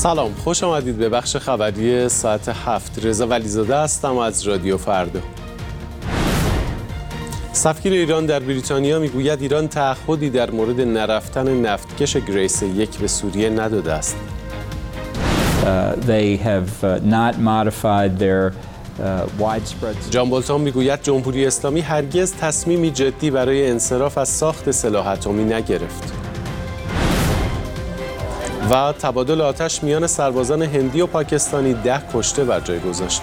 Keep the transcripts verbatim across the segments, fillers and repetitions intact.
سلام، خوش آمدید به بخش خبری ساعت هفت. رضا ولیزاده هستم از رادیو فردا. سفیر ایران در بریتانیا میگوید ایران تعهدی در مورد نرفتن نفتکش گریس یک به سوریه نداده است. جان بولتون میگوید جمهوری اسلامی هرگز تصمیمی جدی برای انصراف از ساخت سلاح اتمی نگرفت. و تبادل آتش میان سربازان هندی و پاکستانی ده کشته بر جای گذاشت.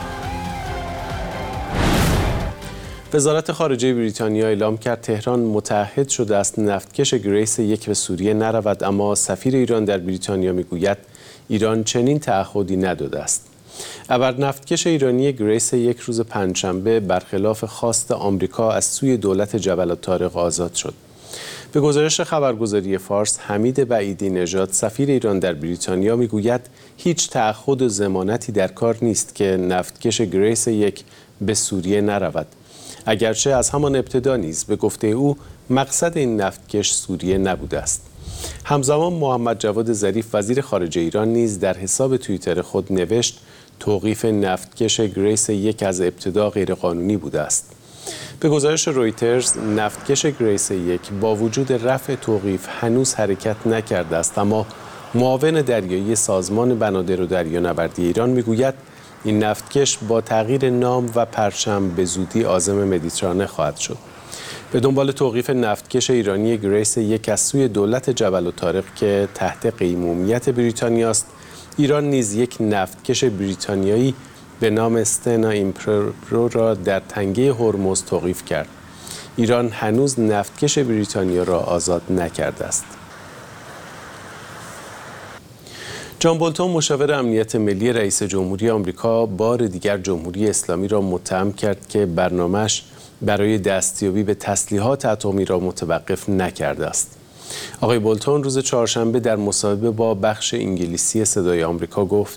وزارت خارجه بریتانیا اعلام کرد تهران متعهد شده است نفتکش گریس یک به سوریه نرود، اما سفیر ایران در بریتانیا میگوید ایران چنین تعهدی نداده است. ابر نفتکش ایرانی گریس یک روز پنجشنبه برخلاف خواست آمریکا از سوی دولت جبل الطارق آزاد شد. به گزارش خبرگزاری فارس، حمید بعیدی نژاد سفیر ایران در بریتانیا میگوید هیچ تعهد و ضمانتی در کار نیست که نفتکش گریس یک به سوریه نرود. اگرچه از همان ابتدا نیز به گفته او مقصد این نفتکش سوریه نبوده است. همزمان محمد جواد ظریف وزیر خارجه ایران نیز در حساب توییتر خود نوشت توقیف نفتکش گریس یک از ابتدا غیرقانونی بوده است. به گزارش رویترز نفتکش گریس یک با وجود رفع توقیف هنوز حرکت نکرده است، اما معاون دریایی سازمان بنادر و دریانوردی ایران میگوید این نفتکش با تغییر نام و پرچم به زودی عازم مدیترانه خواهد شد. به دنبال توقیف نفتکش ایرانی گریس یک از سوی دولت جبل الطارق که تحت قیمومیت بریتانیا است، ایران نیز یک نفتکش بریتانیایی به نام استنا ایمپرو را در تنگه هرمز توقیف کرد. ایران هنوز نفتکش بریتانیا را آزاد نکرده است. جان بولتون مشاور امنیت ملی رئیس جمهوری آمریکا بار دیگر جمهوری اسلامی را متهم کرد که برنامه‌اش برای دستیابی به تسلیحات اتمی را متوقف نکرده است. آقای بولتون روز چهارشنبه در مصاحبه با بخش انگلیسی صدای آمریکا گفت: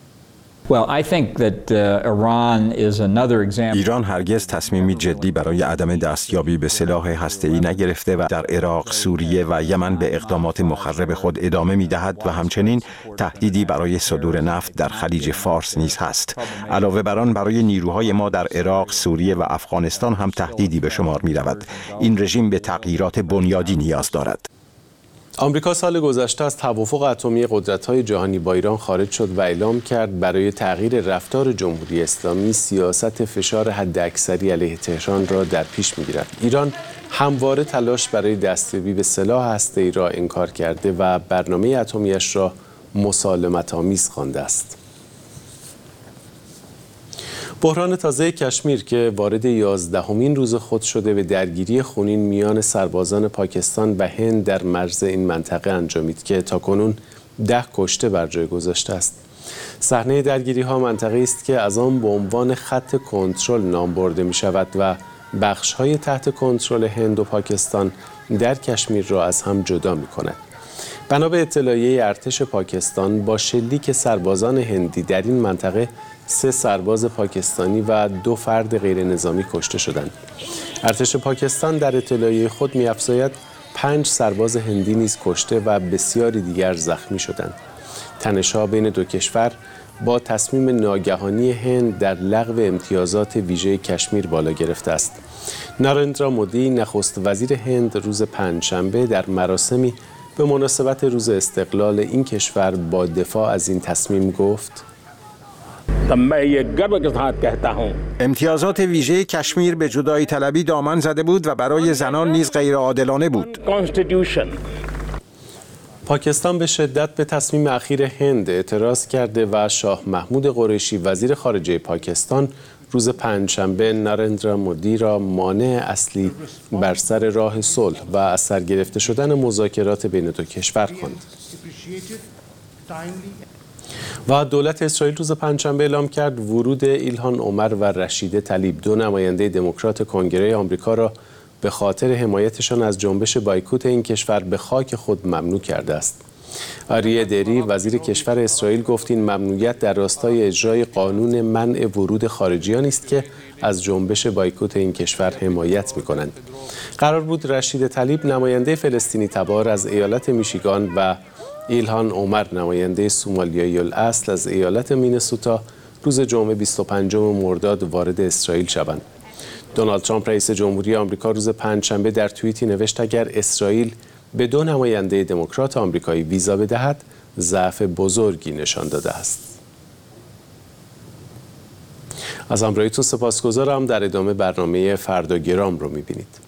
ایران هرگز تصمیمی جدی برای عدم دستیابی به سلاح هسته‌ای نگرفته و در عراق، سوریه و یمن به اقدامات مخرب خود ادامه می‌دهد و همچنین تهدیدی برای صدور نفت در خلیج فارس نیز هست. علاوه بر آن برای نیروهای ما در عراق، سوریه و افغانستان هم تهدیدی به شمار می‌رود. این رژیم به تغییرات بنیادی نیاز دارد. آمریکا سال گذشته از توافق اتمی قدرت‌های جهانی با ایران خارج شد و اعلام کرد برای تغییر رفتار جمهوری اسلامی سیاست فشار حداکثری علیه تهران را در پیش می‌گیرد. ایران همواره تلاش برای دستیابی به سلاح هسته‌ای را انکار کرده و برنامه اتمی‌اش را مسالمت‌آمیز خوانده است. بحران تازه کشمیر که وارد یازدهمین روز خود شده به درگیری خونین میان سربازان پاکستان و هند در مرز این منطقه انجامید که تاکنون ده کشته بر جای گذاشته است. صحنه درگیری ها منطقه است که از آن به عنوان خط کنترل نام برده می شود و بخش های تحت کنترل هند و پاکستان در کشمیر را از هم جدا می کند. بنا به اطلاعیه ارتش پاکستان با شلیک سربازان هندی در این منطقه سه سرباز پاکستانی و دو فرد غیر نظامی کشته شدند. ارتش پاکستان در اطلاعیه خود می‌افزاید پنج سرباز هندی نیز کشته و بسیاری دیگر زخمی شدند. تنش‌ها بین دو کشور با تصمیم ناگهانی هند در لغو امتیازات ویژه کشمیر بالا گرفته است. نارندرا مودی نخست وزیر هند روز پنجشنبه در مراسمی به مناسبت روز استقلال این کشور با دفاع از این تصمیم گفت: امتیازات ویژه کشمیر به جدایی طلبی دامن زده بود و برای زنان نیز غیر عادلانه بود. پاکستان به شدت به تصمیم اخیر هند اعتراض کرده و شاه محمود قریشی وزیر خارجه پاکستان روز پنجشنبه نارندرا مودی را مانع اصلی بر سر راه صلح و از سر گرفته شدن مذاکرات بین دو کشور خواند. و دولت اسرائیل روز پنجشنبه اعلام کرد ورود ایلهان عمر و رشید طلیب، دو نماینده دموکرات کنگره آمریکا را به خاطر حمایتشان از جنبش بایکوت این کشور به خاک خود ممنوع کرده است. آریه دری وزیر کشور اسرائیل گفت این ممنوعیت در راستای اجرای قانون منع ورود خارجیان است که از جنبش بایکوت این کشور حمایت می‌کنند. قرار بود رشید طلیب نماینده فلسطینی تبار از ایالت میشیگان و ایلهان عمر نماینده سومالیایی الاصل از ایالت مینسوتا روز جمعه بیست و پنجم مرداد وارد اسرائیل شوند. دونالد ترامپ رئیس جمهوری آمریکا روز پنجشنبه در توییتی نوشت اگر اسرائیل به دو نماینده دموکرات آمریکایی ویزا بدهد ضعف بزرگی نشان داده است. از همراهیتون سپاسگزارم. در ادامه برنامه فردا گرام رو می‌بینید.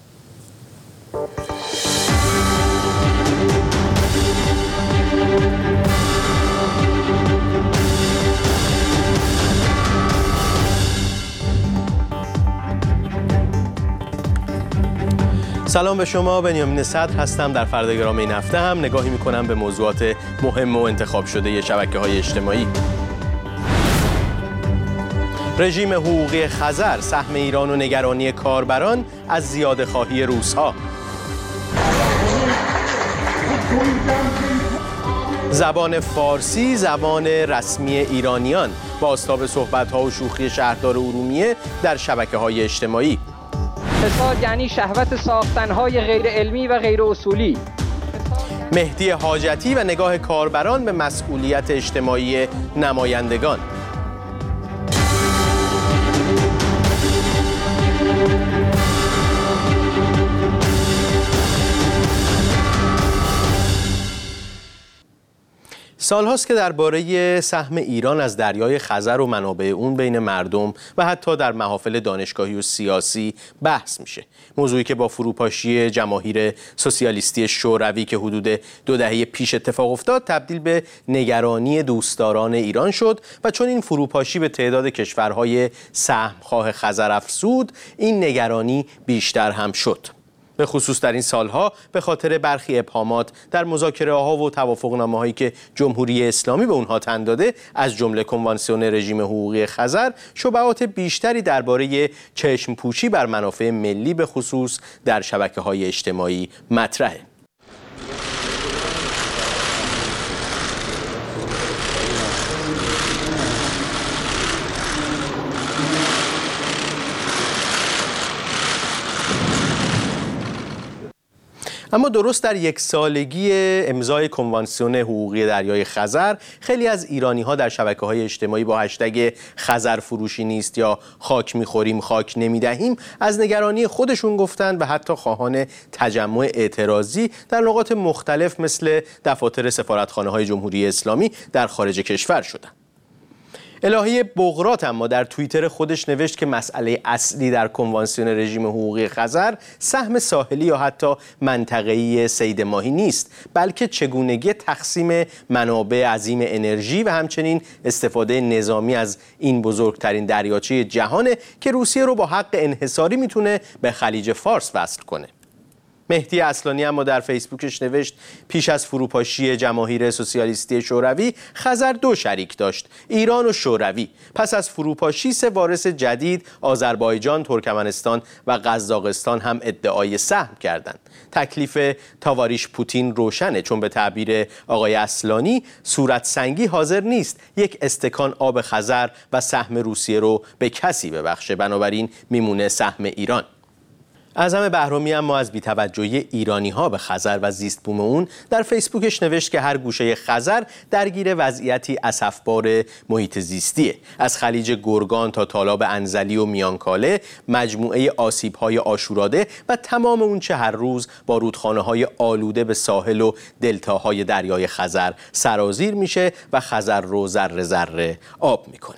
سلام به شما، بنیامین صدر هستم. در فردا گرام این هفته هم نگاهی میکنم به موضوعات مهم و انتخاب شده شبکه‌های اجتماعی. رژیم حقوقی خزر، سهم ایران و نگرانی کاربران از زیاده‌خواهی روس‌ها. زبان فارسی زبان رسمی ایرانیان، بازتاب صحبت‌ها و شوخی شهردار ارومیه در شبکه‌های اجتماعی. فساد یعنی شهوت ساختن‌های غیر علمی و غیر اصولی. مهدی حاجتی و نگاه کاربران به مسئولیت اجتماعی نمایندگان. سالهاست که درباره سهم ایران از دریای خزر و منابع اون بین مردم و حتی در محافل دانشگاهی و سیاسی بحث میشه. موضوعی که با فروپاشی جماهیر سوسیالیستی شوروی که حدود دو دهه پیش اتفاق افتاد تبدیل به نگرانی دوستداران ایران شد و چون این فروپاشی به تعداد کشورهای سهمخواه خزر افزود، این نگرانی بیشتر هم شد. به خصوص در این سالها به خاطر برخی ابهامات در مذاکره‌ها و توافقنامه‌هایی که جمهوری اسلامی به اونها تن داده، از جمله کنوانسیون رژیم حقوقی خزر، شبهات بیشتری درباره چشم‌پوشی بر منافع ملی به خصوص در شبکه‌های اجتماعی مطرحه. اما درست در یک سالگی امضای کنوانسیون حقوقی دریای خزر، خیلی از ایرانی‌ها در شبکه‌های اجتماعی با هشتگ خزر فروشی نیست یا خاک می‌خوریم خاک نمی‌دهیم از نگرانی خودشون گفتند و حتی خواهان تجمع اعتراضی در نقاط مختلف مثل دفاتر سفارتخانه‌های جمهوری اسلامی در خارج کشور شدند. الهی بغرات اما در توییتر خودش نوشت که مسئله اصلی در کنوانسیون رژیم حقوقی خزر سهم ساحلی یا حتی منطقه‌ای صید ماهی نیست، بلکه چگونگی تقسیم منابع عظیم انرژی و همچنین استفاده نظامی از این بزرگترین دریاچه جهانه که روسیه رو با حق انحصاری میتونه به خلیج فارس وصل کنه. مهدی اصلانی اما در فیسبوکش نوشت پیش از فروپاشی جماهیر سوسیالیستی شوروی خزر دو شریک داشت، ایران و شوروی. پس از فروپاشی سه وارث جدید آذربایجان، ترکمنستان و قزاقستان هم ادعای سهم کردند. تکلیف تاواریش پوتین روشنه، چون به تعبیر آقای اصلانی صورت سنگی حاضر نیست یک استکان آب خزر و سهم روسیه رو به کسی ببخشه، بنابراین میمونه سهم ایران. اعظم بهرامی اما از بی‌توجهی ایرانی‌ها به خزر و زیست بوم اون در فیسبوکش نوشت که هر گوشه خزر درگیر وضعیتی اسفبار محیط زیستیه. از خلیج گرگان تا تالاب انزلی و میانکاله، مجموعه آسیب‌های آشوراده و تمام اون چه هر روز با رودخانه‌های آلوده به ساحل و دلتاهای دریای خزر سرازیر میشه و خزر رو ذره ذره آب میکنه.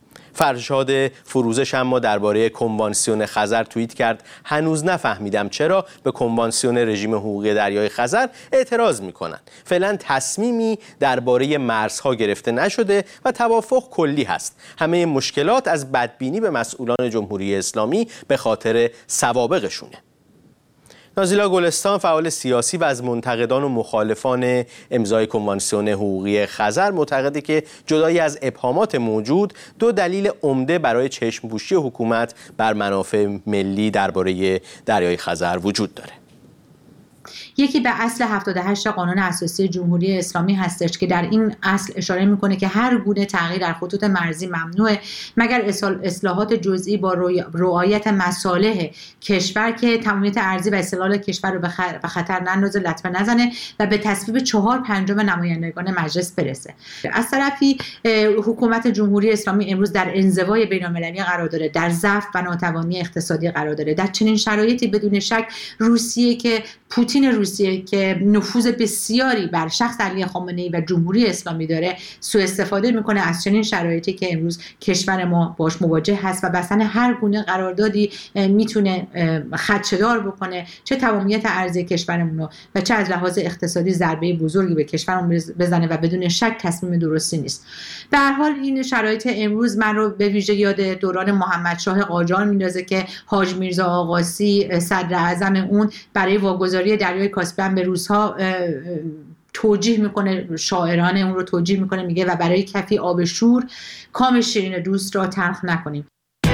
فرشاد فروزش اما درباره کنوانسیون خزر توییت کرد هنوز نفهمیدم چرا به کنوانسیون رژیم حقوقی دریای خزر اعتراض میکنن. فعلا تصمیمی درباره مرزها گرفته نشده و توافق کلی هست. همه مشکلات از بدبینی به مسئولان جمهوری اسلامی به خاطر سوابقشونه. نازیلا گلستان فعال سیاسی و از منتقدان و مخالفان امضای کنوانسیون حقوقی خزر معتقده که جدای از ابهامات موجود دو دلیل عمده برای چشم‌پوشی حکومت بر منافع ملی درباره دریای خزر وجود داره. یکی به اصل هفتاد و هشت قانون اساسی جمهوری اسلامی هستش که در این اصل اشاره میکنه که هر گونه تغییر در خطوط مرزی ممنوعه مگر اصلاحات جزئی با رعایت مصالح کشور که تمامیت ارضی و استقلال کشور رو به خطر نندازه، لطمه نزنه و به تصویب چهار پنجم نمایندگان مجلس برسه. از طرفی حکومت جمهوری اسلامی امروز در انزوای بین‌المللی قرار داره، در ضعف و ناتوانی اقتصادی قرار داره. در چنین شرایطی بدون شک روسیه که پوتین روسیه که نفوذ بسیاری بر شخص علی خامنه‌ای و جمهوری اسلامی داره سوء استفاده میکنه از چنین شرایطی که امروز کشور ما باش مواجه هست و بسن هر گونه قراردادی میتونه خدشه‌دار بکنه، چه تمامیت ارضی کشورمون رو و چه از لحاظ اقتصادی ضربه بزرگی به کشورمون بزنه و بدون شک تصمیم درستی نیست. به هر حال این شرایط امروز من رو به ویژه یاد دوران محمد شاه قاجار میندازه که حاج میرزا آقاسی صدر اعظم اون برای واگذاری دریای کاسپیان به روس‌ها توجیه میکنه، شاعرانه اون رو توجیه میکنه، میگه و برای کفی آب شور کام شیرین دوست را تلخ نکنیم.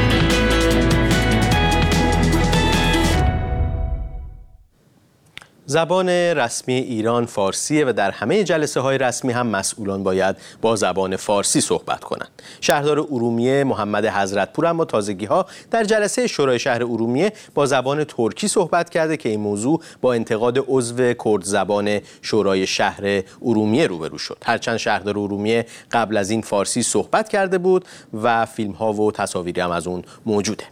زبان رسمی ایران فارسیه و در همه جلسه های رسمی هم مسئولان باید با زبان فارسی صحبت کنند. شهردار ارومیه محمد حضرتپور اما تازگی ها در جلسه شورای شهر ارومیه با زبان ترکی صحبت کرده که این موضوع با انتقاد عضو کرد زبان شورای شهر ارومیه روبرو شد. هرچند شهردار ارومیه قبل از این فارسی صحبت کرده بود و فیلم ها و تصاویری هم از اون موجوده.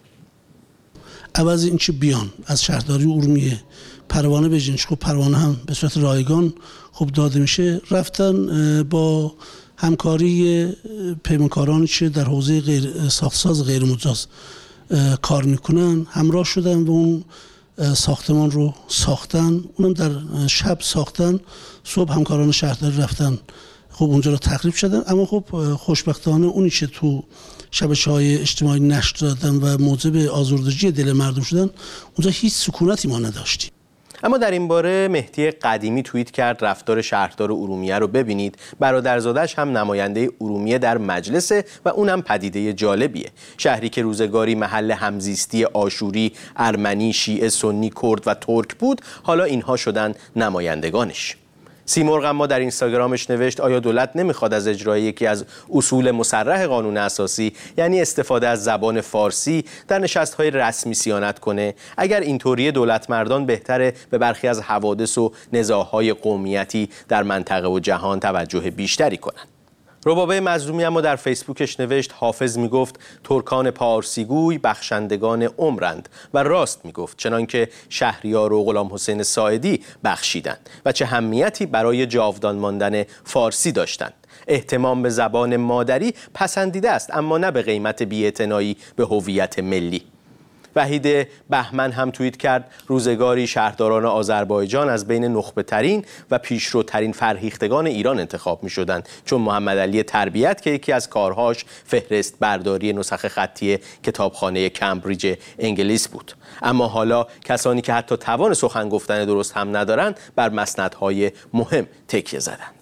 عوض این چه بیان از شهرداری ارومیه پروانه به جنش، خب پروانه هم به صورت رایگان خوب داده میشه، رفتن با همکاری پیمانکارانی که در حوزه غیر ساختساز غیر مجاز کار میکنن همراه شدن و اون ساختمان رو ساختن، اونم در شب ساختن، صبح همکاران شهرداری رفتن خب اونجا رو تخریب شدن. اما خب خوشبختانه اونی که تو شبکه‌های اجتماعی نشر دادن و موجب آزردگی دل مردم شدن، اونجا هیچ سکونتی ما نداشتیم. اما در این باره مهدی قدیمی توییت کرد رفتار شهردار ارومیه رو ببینید، برادرزادش هم نماینده ارومیه در مجلسه و اونم پدیده جالبیه. شهری که روزگاری محل همزیستی آشوری، ارمنی، شیعه، سنی، کرد و ترک بود، حالا اینها شدن نمایندگانش. سیمرغ اما در اینستاگرامش نوشت آیا دولت نمیخواد از اجرای یکی از اصول مصرح قانون اساسی یعنی استفاده از زبان فارسی در نشست‌های رسمی صیانت کنه؟ اگر اینطوری دولت مردان بهتره به برخی از حوادث و نزاع‌های قومیتی در منطقه و جهان توجه بیشتری کنن. ربابه مظلومی اما در فیسبوکش نوشت حافظ میگفت ترکان پارسیگوی بخشندگان عمرند و راست میگفت، چنانکه شهریار و غلام حسین ساعدی بخشیدند و چه اهمیتی برای جاودان ماندن فارسی داشتند. اهتمام به زبان مادری پسندیده است اما نه به قیمت بی‌اعتنایی به هویت ملی. وحید بهمن هم توییت کرد روزگاری شهرداران آذربایجان از بین نخبه‌ترین و پیشروترین فرهیختگان ایران انتخاب می شدند، چون محمد علی تربیت که یکی از کارهاش فهرست برداری نسخ خطی کتابخانه کمبریج انگلیس بود. اما حالا کسانی که حتی توان سخن گفتن درست هم ندارند بر مسندهای مهم تکیه زدند.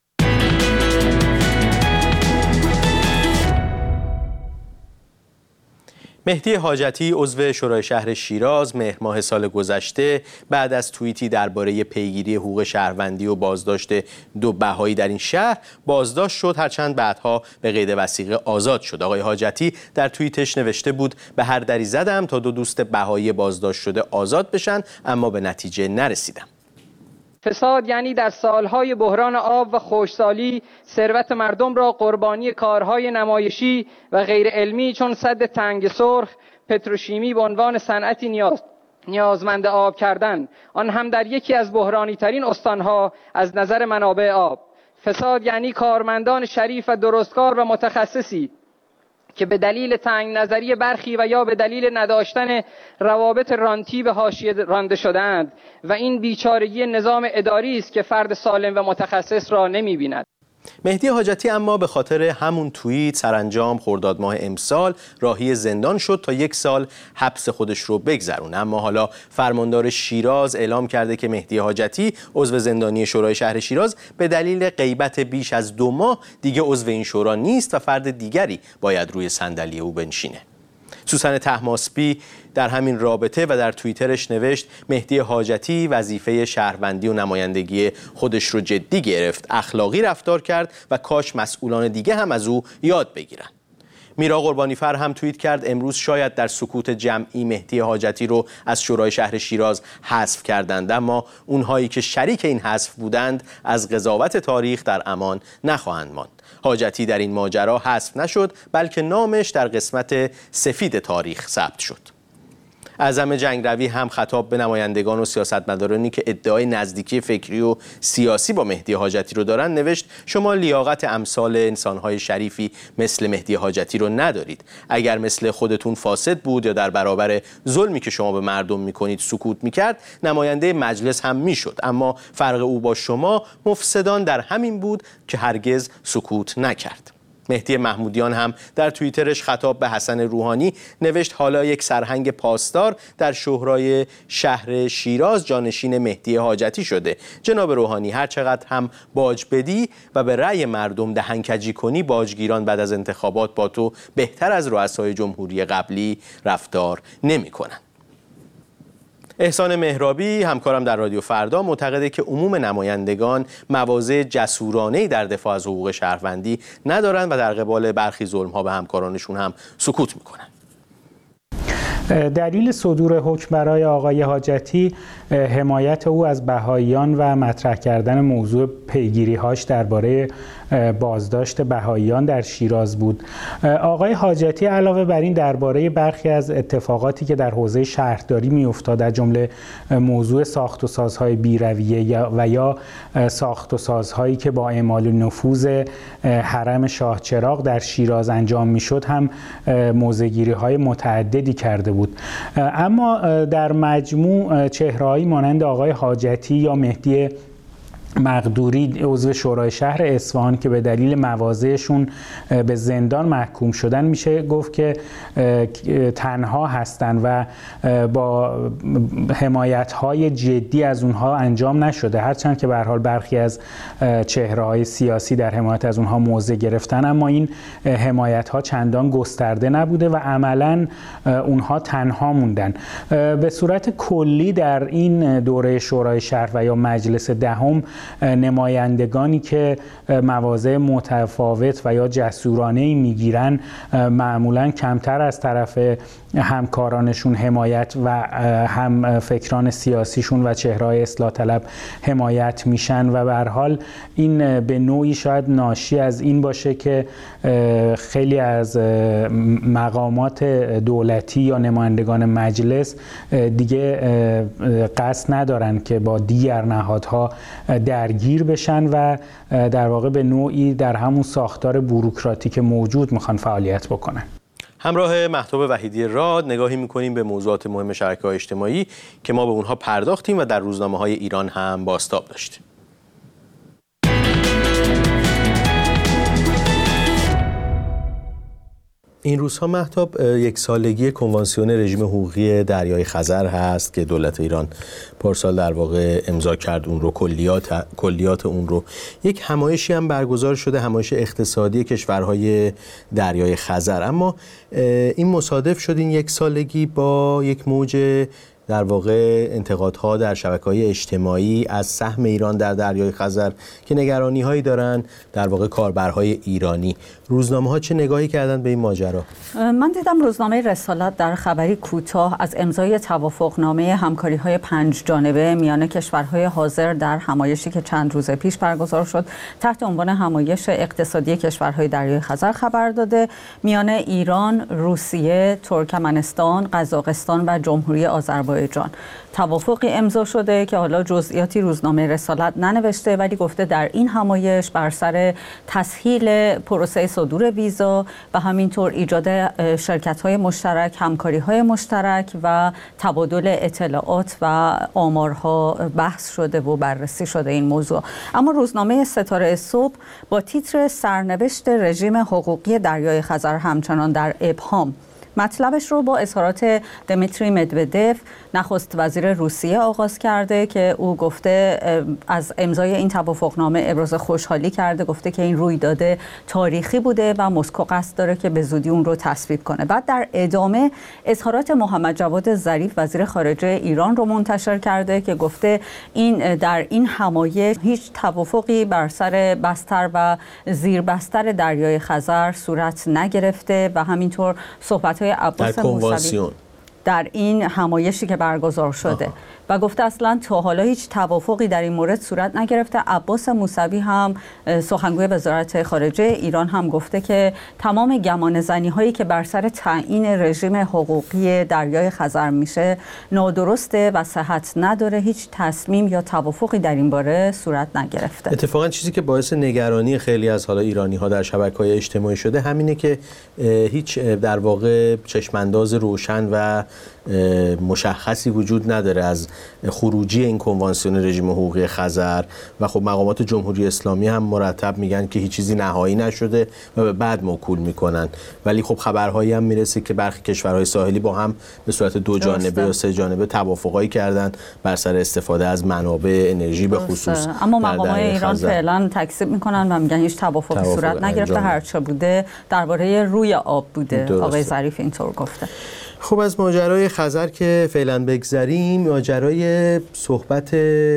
مهدی حاجتی عضو شورای شهر شیراز مهر ماه سال گذشته بعد از توییتی درباره پیگیری حقوق شهروندی و بازداشت دو بهایی در این شهر بازداشت شد، هرچند بعدها به قید وثیقه آزاد شد. آقای حاجتی در توییتش نوشته بود به هر دری زدم تا دو دوست بهایی بازداشت شده آزاد بشن اما به نتیجه نرسیدم. فساد یعنی در سالهای بحران آب و خشکسالی ثروت مردم را قربانی کارهای نمایشی و غیر علمی چون سد تنگ سرخ، پتروشیمی به عنوان صنعتی نیاز نیازمند آب کردن، آن هم در یکی از بحرانی ترین استانها از نظر منابع آب. فساد یعنی کارمندان شریف و درستکار و متخصصی که به دلیل تنگ نظری برخی و یا به دلیل نداشتن روابط رانتی به حاشیه رانده شدند و این بیچارگی نظام اداری است که فرد سالم و متخصص را نمی‌بیند. مهدی حاجتی اما به خاطر همون توییت سرانجام خرداد ماه امسال راهی زندان شد تا یک سال حبس خودش رو بگذرونه. اما حالا فرماندار شیراز اعلام کرده که مهدی حاجتی عضو زندانی شورای شهر شیراز به دلیل غیبت بیش از دو ماه دیگه عضو این شورا نیست و فرد دیگری باید روی صندلی او بنشینه. سوسن طهماسبی در همین رابطه و در توییترش نوشت مهدی حاجتی وظیفه شهروندی و نمایندگی خودش رو جدی گرفت، اخلاقی رفتار کرد و کاش مسئولان دیگه هم از او یاد بگیرن. میرا قربانیفر هم توییت کرد امروز شاید در سکوت جمعی مهدی حاجتی رو از شورای شهر شیراز حذف کردند، اما اونهایی که شریک این حذف بودند از قضاوت تاریخ در امان نخواهند ماند. حاجتی در این ماجرا حذف نشد، بلکه نامش در قسمت سفید تاریخ ثبت شد. اعظم جنگروی هم خطاب به نمایندگان و سیاستمدارانی که ادعای نزدیکی فکری و سیاسی با مهدی حاجتی رو دارن نوشت شما لیاقت امثال انسانهای شریفی مثل مهدی حاجتی رو ندارید. اگر مثل خودتون فاسد بود یا در برابر ظلمی که شما به مردم میکنید سکوت میکرد، نماینده مجلس هم میشد، اما فرق او با شما مفسدان در همین بود که هرگز سکوت نکرد. مهدی محمودیان هم در توییترش خطاب به حسن روحانی نوشت حالا یک سرهنگ پاسدار در شورای شهر شیراز جانشین مهدی حاجتی شده. جناب روحانی هر چقدر هم باج بدی و به رأی مردم دهنکجی کنی، باجگیران بعد از انتخابات با تو بهتر از رؤسای جمهوری قبلی رفتار نمی‌کنند. احسان مهرابی همکارم در رادیو فردا معتقده که عموم نمایندگان مواضع جسورانه‌ای در دفاع از حقوق شهروندی ندارند و در قبال برخی ظلم‌ها به همکارانشون هم سکوت میکنن. دلیل صدور حکم برای آقای حاجتی حمایت او از بهائیان و مطرح کردن موضوع پیگیری‌هاش درباره بازداشت بهائیان در شیراز بود. آقای حاجتی علاوه بر این درباره برخی از اتفاقاتی که در حوزه شهرداری می‌افتاد، از جمله موضوع ساخت و سازهای بی‌رویه و یا ساخت و سازهایی که با اعمال نفوذ حرم شاه چراغ در شیراز انجام می‌شد هم موضع‌گیری‌های متعددی کرده بود. اما در مجموع چهره‌هایی مانند آقای حاجتی یا مهدی مقدوری عضو شورای شهر اصفهان که به دلیل مواضعشون به زندان محکوم شدن، میشه گفت که تنها هستن و با حمایت‌های جدی از اونها انجام نشده، هرچند که به هر حال برخی از چهره‌های سیاسی در حمایت از اونها موضع گرفتن، اما این حمایت‌ها چندان گسترده نبوده و عملاً اونها تنها موندن. به صورت کلی در این دوره شورای شهر و یا مجلس دهم نمایندگانی که مواضع متفاوت و یا جسورانه‌ای میگیرن معمولاً کمتر از طرف همکارانشون حمایت و هم فکران سیاسیشون و چهره‌های اصلاح طلب حمایت میشن و به هر حال این به نوعی شاید ناشی از این باشه که خیلی از مقامات دولتی یا نمایندگان مجلس دیگه قصد ندارن که با دیگر نهادها درگیر بشن و در واقع به نوعی در همون ساختار بوروکراتیک موجود میخوان فعالیت بکنن. همراه مهتاب وحیدی راد نگاهی میکنیم به موضوعات مهم شبکه‌های اجتماعی که ما به اونها پرداختیم و در روزنامه‌های ایران هم بازتاب داشتیم. این روزها مهتاب یک سالگی کنوانسیون رژیم حقوقی دریای خزر هست که دولت ایران پارسال در واقع امضا کرد اون رو، کلیات کلیات اون رو. یک همایشی هم برگزار شده، همایش اقتصادی کشورهای دریای خزر، اما این مصادف شد این یک سالگی با یک موج در واقع انتقادها در شبکه‌های اجتماعی از سهم ایران در دریای خزر که نگرانی‌هایی دارن در واقع کاربرهای ایرانی. روزنامه‌ها چه نگاهی کردن به این ماجرا؟ من دیدم روزنامه رسالت در خبری کوتاه از امضای توافقنامه همکاری‌های پنج جانبه میان کشورهای حاضر در همایشی که چند روز پیش برگزار شد تحت عنوان همایش اقتصادی کشورهای دریای خزر خبر داده، میان ایران، روسیه، ترکمنستان، قزاقستان و جمهوری آذربایجان توافقی امضا شده که حالا جزئیاتی روزنامه رسالت ننوشته، ولی گفته در این همایش بر سر تسهیل پروسه صدور ویزا و همینطور ایجاد شرکت‌های مشترک، همکاری‌های مشترک و تبادل اطلاعات و آمارها بحث شده و بررسی شده این موضوع. اما روزنامه ستاره صبح با تیتر سرنوشت رژیم حقوقی دریای خزر همچنان در ابهام مطلبش رو با اظهارات دمیتری مدودف نخست وزیر روسیه آغاز کرده که او گفته از امضای این توافقنامه ابراز خوشحالی کرده، گفته که این رویداد تاریخی بوده و مسکو قصد داره که به زودی اون رو تصویب کنه. بعد در ادامه اظهارات محمد جواد ظریف وزیر خارجه ایران رو منتشر کرده که گفته این در این همایش هیچ توافقی بر سر بستر و زیر بستر دریای خزر صورت نگرفته و همینطور صحبت‌های عباس موسوی در این همایشی که برگزار شده آها. و گفته اصلا تا حالا هیچ توافقی در این مورد صورت نگرفته. عباس موسوی هم سخنگوی وزارت خارجه ایران هم گفته که تمام گمانه‌زنی هایی که بر سر تعیین رژیم حقوقی دریای خزر میشه نادرسته و صحت نداره، هیچ تصمیم یا توافقی در این باره صورت نگرفته. اتفاقا چیزی که باعث نگرانی خیلی از حالا ایرانی ها در شبکه‌های اجتماعی شده همینه که هیچ در واقع چشمانداز روشن و مشخصی وجود نداره از خروجی این کنوانسیون رژیم حقوقی خزر و خب مقامات جمهوری اسلامی هم مرتب میگن که هیچ چیزی نهایی نشده و به بعد موکول میکنن، ولی خب خبرهایی هم میرسه که برخی کشورهای ساحلی با هم به صورت دو جانبه یا سه جانبه توافقایی کردن بر سر استفاده از منابع انرژی به خصوص. اما مقامات ایران فعلا تکذیب میکنن و میگن هیچ توافقی توافق صورت نگرفته، هرچه بوده درباره روی آب بوده. درسته. آقای ظریف اینطور گفته. خب از ماجرای خزر که فعلا بگذریم، ماجرای صحبت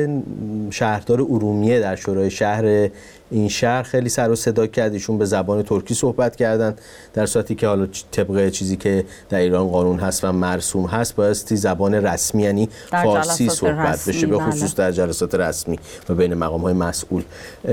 شهردار ارومیه در شورای شهر این شهر خیلی سر و صدا کرد. ایشون به زبان ترکی صحبت کردن در صورتی که حالا طبق چیزی که در ایران قانون هست و مرسوم هست بایستی زبان رسمی یعنی فارسی صحبت بشه، به خصوص در جلسات رسمی و بین مقام‌های مسئول.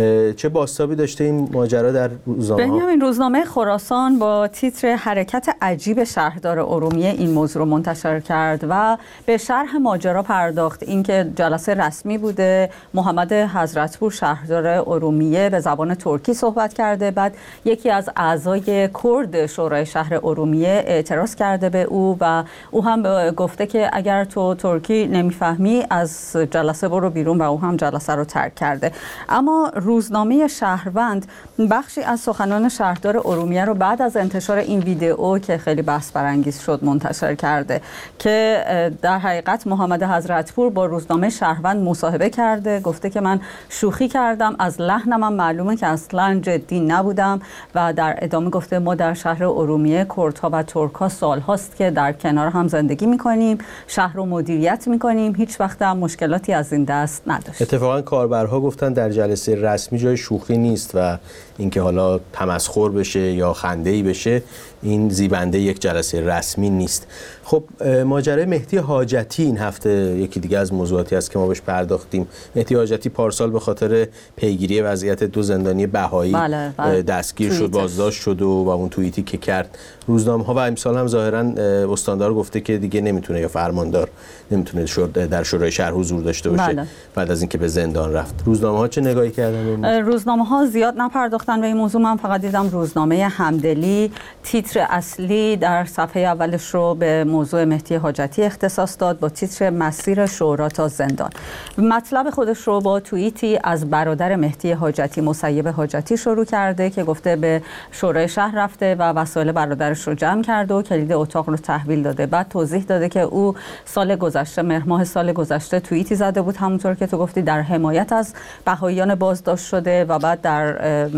چه بازتابی داشته این ماجرا در روزنامه ها؟ بنیامین، روزنامه خراسان با تیتر حرکت عجیب شهردار ارومیه این موضوع رو منتشر کرد و به شرح ماجرا پرداخت. اینکه جلسه رسمی بوده، محمد حضرتپور شهردار ارومیه به زبان ترکی صحبت کرده، بعد یکی از اعضای کرد شورای شهر ارومیه اعتراض کرده به او و او هم گفته که اگر تو ترکی نمیفهمی از جلسه برو بیرون و او هم جلسه رو ترک کرده. اما روزنامه شهروند بخشی از سخنان شهردار ارومیه رو بعد از انتشار این ویدئو که خیلی بحث برانگیز شد منتشر کرده که در حقیقت محمد حضرتپور با روزنامه شهروند مصاحبه کرده، گفته که من شوخی کردم، از لحنم معلومه که اصلا جدی نبودم و در ادامه گفته ما در شهر ارومیه کردها و ترک‌ها سال هاست که در کنار هم زندگی میکنیم، شهر رو مدیریت میکنیم، هیچ وقت هم مشکلاتی از این دست نداشت. اتفاقا کاربرها گفتن در جلسه رسمی جای شوخی نیست و اینکه حالا تمسخر بشه یا خنده‌ای بشه این زیبنده یک جلسه رسمی نیست. خب ماجرای مهدی حاجتی این هفته یکی دیگه از موضوعاتی است که ما بهش پرداختیم. مهدی حاجتی پارسال به خاطر پیگیری وضعیت دو زندانی بهایی بله، بله. دستگیر شد، بازداشت شد و, و اون توییتی که کرد روزنامه‌ها و امسال هم ظاهراً استاندار گفته که دیگه نمیتونه یا فرماندار نمیتونه در شورای شهر حضور داشته باشه بله. بعد از اینکه به زندان رفت. روزنامه‌ها چه نگاهی کردن؟ روزنامه‌ها زیاد نپرداختن به این موضوع. من فقط دیدم روزنامه همدلی تیتر اصلی در صفحه اولش رو به موضوع مهدی حاجتی اختصاص داد با تیتر مسیر شورا تا زندان. مطلب خودش رو با توییتی از برادر مهدی حاجتی مسیب حاجتی شروع کرده که گفته به شورای شهر رفته و وسایل برادرش رو جمع کرده و کلید اتاق رو تحویل داده. بعد توضیح داده که او سال گذشته مهر ماه سال گذشته توییتی زده بود همونطور که تو گفتی در حمایت از بهاییان بازداشت شده و بعد در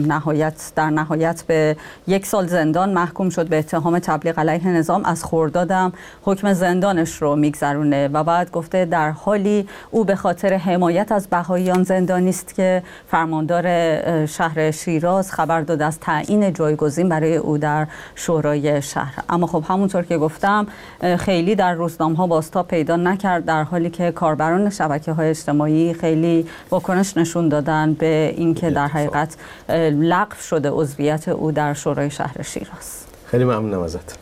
نهایت در نهایت به یک سال زندان محکوم شد به اتهام تبلیغ علیه نظام. از خردادم حکم زندانش رو میگذرونه و بعد گفته در حالی او به خاطر حمایت از بهاییان زندانی است که فرماندار شهر شیراز خبر داد از تعیین جایگزین برای او در شورای شهر. اما خب همونطور که گفتم خیلی در روزنامه‌ها بازتاب پیدا نکرد، در حالی که کاربران شبکه‌های اجتماعی خیلی واکنش نشون دادن به اینکه در حقیقت لغو شده عضویت او در شورای شهر شیراز. خیلی ممنونم ازت.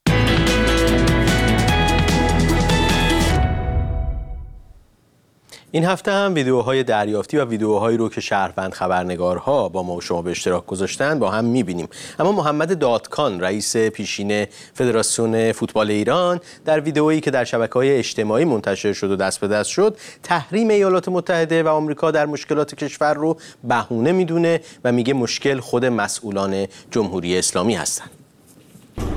این هفته هم ویدیوهای دریافتی و ویدیوهایی رو که شهروند خبرنگارها با ما و شما به اشتراک گذاشتن با هم می‌بینیم. اما محمد دادکان رئیس پیشین فدراسیون فوتبال ایران در ویدیویی که در شبکه‌های اجتماعی منتشر شد و دست به دست شد تحریم ایالات متحده و آمریکا در مشکلات کشور رو بهونه میدونه و میگه مشکل خود مسئولان جمهوری اسلامی هستن.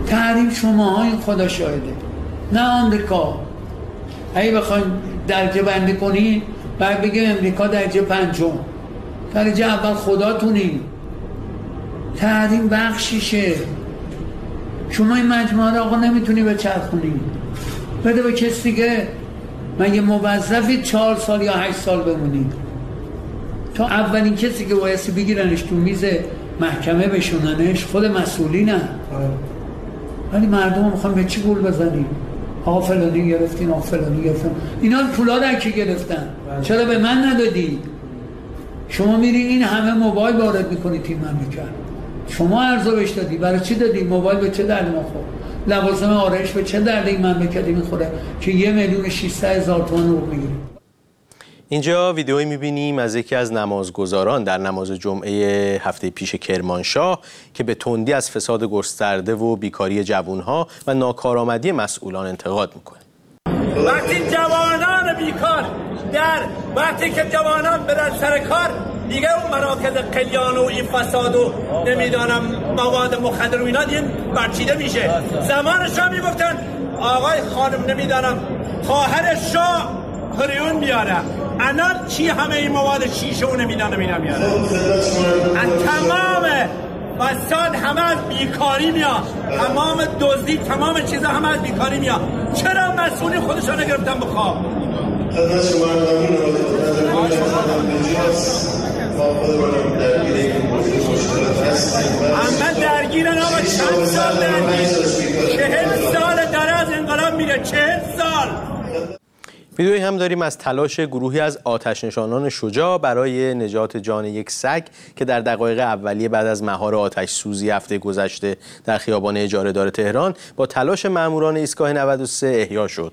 تحریم شما این خدا شاهده، نه آمریکا. اگه بخوایم درجه بندی کنین باید بگیم امریکا درجه پنجم، درجه اول خداتونی. تحریم بخشیشه. شما این مجموعه رو آقا نمیتونی بچرخونی، بده به کسی دیگه. مگه موظفی چهار سال یا هشت سال بمونی؟ تا اولین کسی که بایستی بگیرنش تو میز محکمه بشوننش خود مسئولینه. ولی مردم هم میخوان به چی گول بزنیم؟ آقا فلانی گرفتین، آقا فلانی گرفتن. اینا پولا در که گرفتن، چرا به من ندادی؟ شما میری این همه موبایل وارد میکنی تیم مملکت، شما ارزو بهش دادی، برای چی دادی؟ موبایل به چه درد ما خورد؟ لوازم آرایش به چه درد این مملکتی میخوره که یه میلیون ششصد هزار تومان رو میگیریم؟ اینجا ویدئویی می‌بینیم از یکی از نمازگزاران در نماز جمعه هفته پیش کرمانشاه که به تندی از فساد گسترده و بیکاری جوانها و ناکارآمدی مسئولان انتقاد میکنه. وقتی جوانان بیکار در وقتی که جوانان برن سر کار، دیگه اون مراکز قلیان و این فساد و نمیدانم مواد مخدر و اینا دیگه برچیده میشه. زمانش میگفتن آقای خانم نمیدانم خواهر شاه هریون میاره، الان چی همه این مواد شیشه و نمیدانم اینا میاره؟ از تمام فساد همه از بیکاری میاد، تمام دزدی، تمام چیزا همه از بیکاری میاد. چرا مسئولین خودشان نگرفتن بخواب؟ همه درگیرن آقا، چند سال درگیر؟ چهل سال داره از انقلاب میره، چهل سال. ویدئویی هم داریم از تلاش گروهی از آتش‌نشانان شجاع برای نجات جان یک سگ که در دقایق اولیه بعد از مهار آتش سوزی هفته گذشته در خیابان اجاره دار تهران با تلاش ماموران ایستگاه نود و سه احیا شد.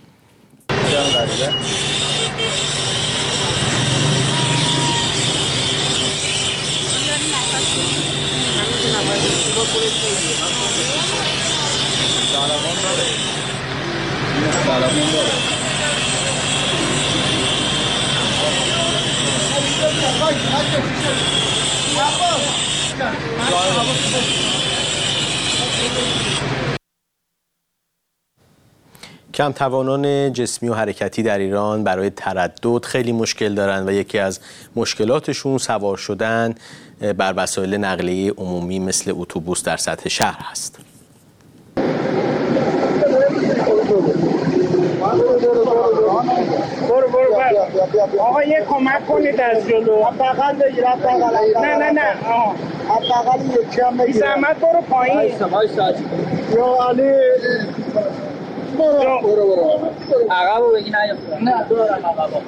کم توانان جسمی و حرکتی در ایران برای تردد خیلی مشکل دارند و یکی از مشکلاتشون سوار شدن بر وسایل نقلیه عمومی مثل اتوبوس در سطح شهر هست. آقا یه کمک کنید از جلو. بغل بگیر، بغل. نه نه نه. آها. بغل یکی هم بگیر. زحمت برو پایین. وایسا وایسا. یا علی. برو برو برو. عقبو بگی نه. نه دارم عقبو.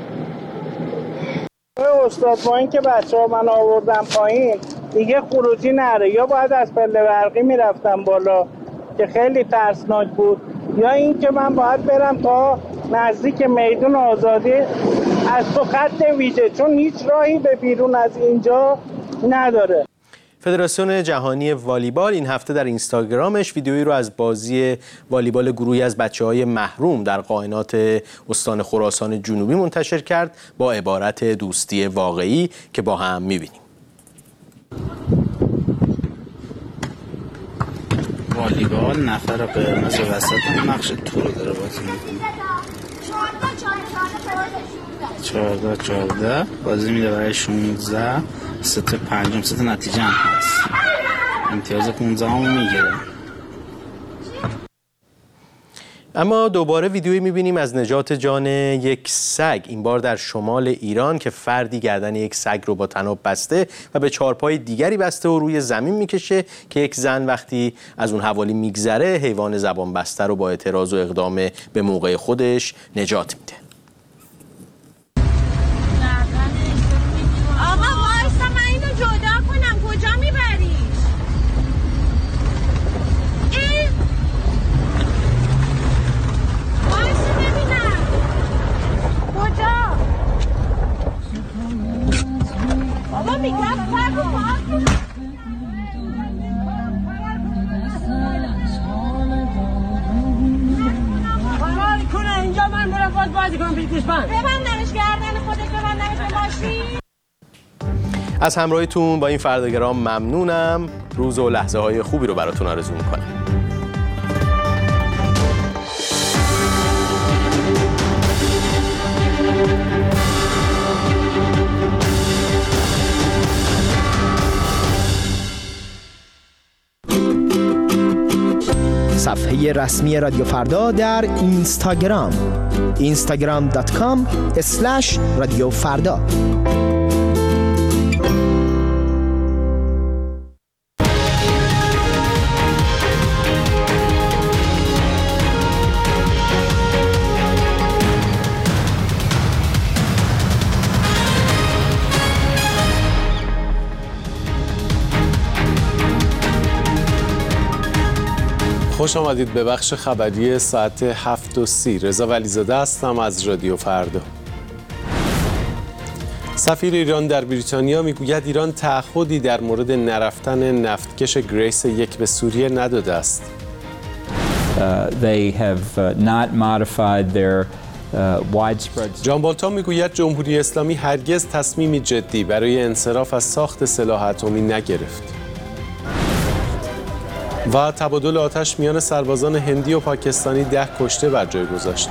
استاد با این که بچه‌ها من آوردم پایین دیگه خروجی نره، یا باید از پله برقی میرفتم بالا که خیلی ترسناک بود، یا این که من باید برم تا نزدیک میدون آزادی از تو خط ویژه، چون هیچ راهی به بیرون از اینجا نداره. فدراسیون جهانی والیبال این هفته در اینستاگرامش ویدیویی رو از بازی والیبال گروهی از بچه‌های محروم در قائنات استان خراسان جنوبی منتشر کرد با عبارت دوستی واقعی که با هم می‌بینیم. والیبال نفر قرمز وسط نقش تو رو داره بازی میکنه. چهارده چهارده بازی میده برای شانزده ست پنجم ست نتیجه هم هست. امتیاز پونزده هم میگیره. اما دوباره ویدیویی میبینیم از نجات جان یک سگ، این بار در شمال ایران که فردی گردن یک سگ رو با طناب بسته و به چهارپای دیگری بسته و روی زمین میکشه که یک زن وقتی از اون حوالی میگذره حیوان زبان بسته رو با اعتراض و اقدام به موقع خودش نجات میده. آقا وایسا من اینو جدا کنم، کجا میبری؟ بابا میگم فرق و فرق فرار کنه اینجا من برم باز بازی کنم بی کشمن ببندنش گردن خودش، ببندنش به ماشین. از همراهیتون با این فرداگرام ممنونم. روز و لحظه های خوبی رو براتون آرزو میکنم. صفحه رسمی رادیو فردا در اینستاگرام اینستاگرام دات کام اسلش رادیو فردا. خوش آمدید به بخش خبری ساعت هفت و سی. رضا ولیزاده هستم از رادیو فردا. سفیر ایران در بریتانیا میگوید ایران تعهدی در مورد نرفتن نفتکش گریس یک به سوریه نداده است. جان بولتون میگوید جمهوری اسلامی هرگز تصمیمی جدی برای انصراف از ساخت سلاح اتمی نگرفت. و تبادل آتش میان سربازان هندی و پاکستانی ده کشته بر جای گذاشت.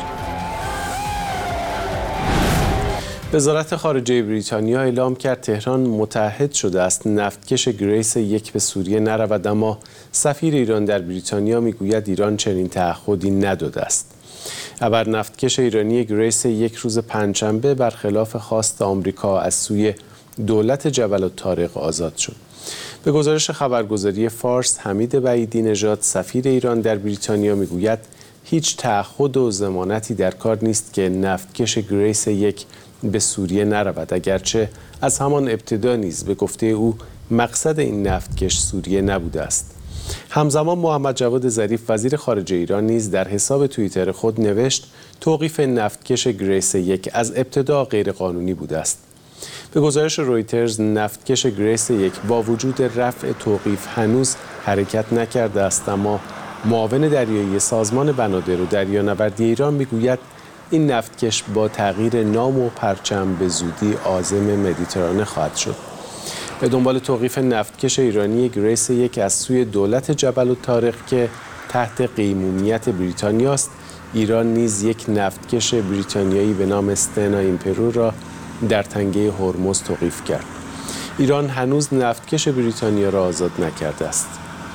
وزارت خارجه بریتانیا اعلام کرد تهران متعهد شده است نفتکش گریس یک به سوریه نرود، اما سفیر ایران در بریتانیا میگوید ایران چنین تعهدی نداده است. ابر نفتکش ایرانی گریس یک روز پنجشنبه برخلاف خواست آمریکا از سوی دولت جبل الطارق آزاد شد. به گزارش خبرگزاری فارس، حمید بعیدی نژاد سفیر ایران در بریتانیا میگوید هیچ تعهد و ضمانتی در کار نیست که نفتکش گریس یک به سوریه نرود، اگرچه از همان ابتدا نیز به گفته او مقصد این نفتکش سوریه نبوده است. همزمان محمد جواد ظریف وزیر خارجه ایران نیز در حساب توییتر خود نوشت توقیف نفتکش گریس یک از ابتدا غیرقانونی بوده است. به گزارش رویترز نفتکش گریس یک با وجود رفع توقیف هنوز حرکت نکرده است، اما معاون دریایی سازمان بنادر و دریانوردی ایران میگوید این نفتکش با تغییر نام و پرچم به زودی عازم مدیترانه خواهد شد. به دنبال توقیف نفتکش ایرانی گریس یک از سوی دولت جبل الطارق که تحت قیمومیت بریتانیا است، ایران نیز یک نفتکش بریتانیایی به نام استنا ایمپرو را در تنگه هرمز توقیف کرد. ایران هنوز نفتکش بریتانیا را آزاد نکرده است.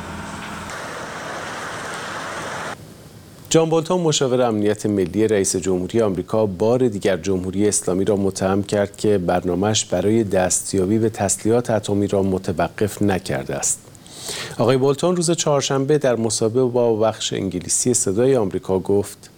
جان بولتون مشاور امنیت ملی رئیس جمهوری آمریکا بار دیگر جمهوری اسلامی را متهم کرد که برنامه‌اش برای دستیابی به تسلیحات اتمی را متوقف نکرده است. آقای بولتون روز چهارشنبه در مصاحبه با بخش انگلیسی صدای آمریکا گفت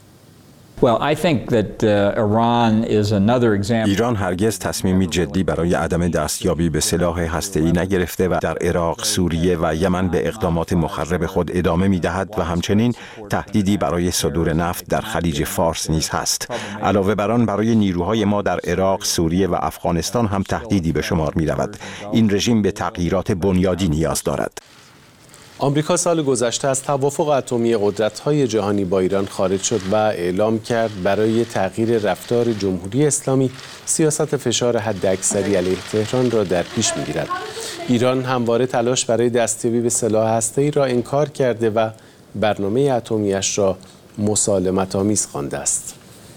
ایران هرگز تصمیمی جدی برای عدم دستیابی به سلاح هسته‌ای نگرفته و در عراق، سوریه و یمن به اقدامات مخرب خود ادامه می‌دهد و همچنین تهدیدی برای صدور نفت در خلیج فارس نیز هست. علاوه بر آن برای نیروهای ما در عراق، سوریه و افغانستان هم تهدیدی به شمار می‌رود. این رژیم به تغییرات بنیادی نیاز دارد. آمریکا سال گذشته از توافق اتمی قدرت‌های جهانی با ایران خارج شد و اعلام کرد برای تغییر رفتار جمهوری اسلامی سیاست فشار حداکثری علیه تهران را در پیش می‌گیرد. ایران همواره تلاش برای دستیابی به سلاح هسته‌ای را انکار کرده و برنامه اتمی‌اش را مسالمت‌آمیز خوانده است.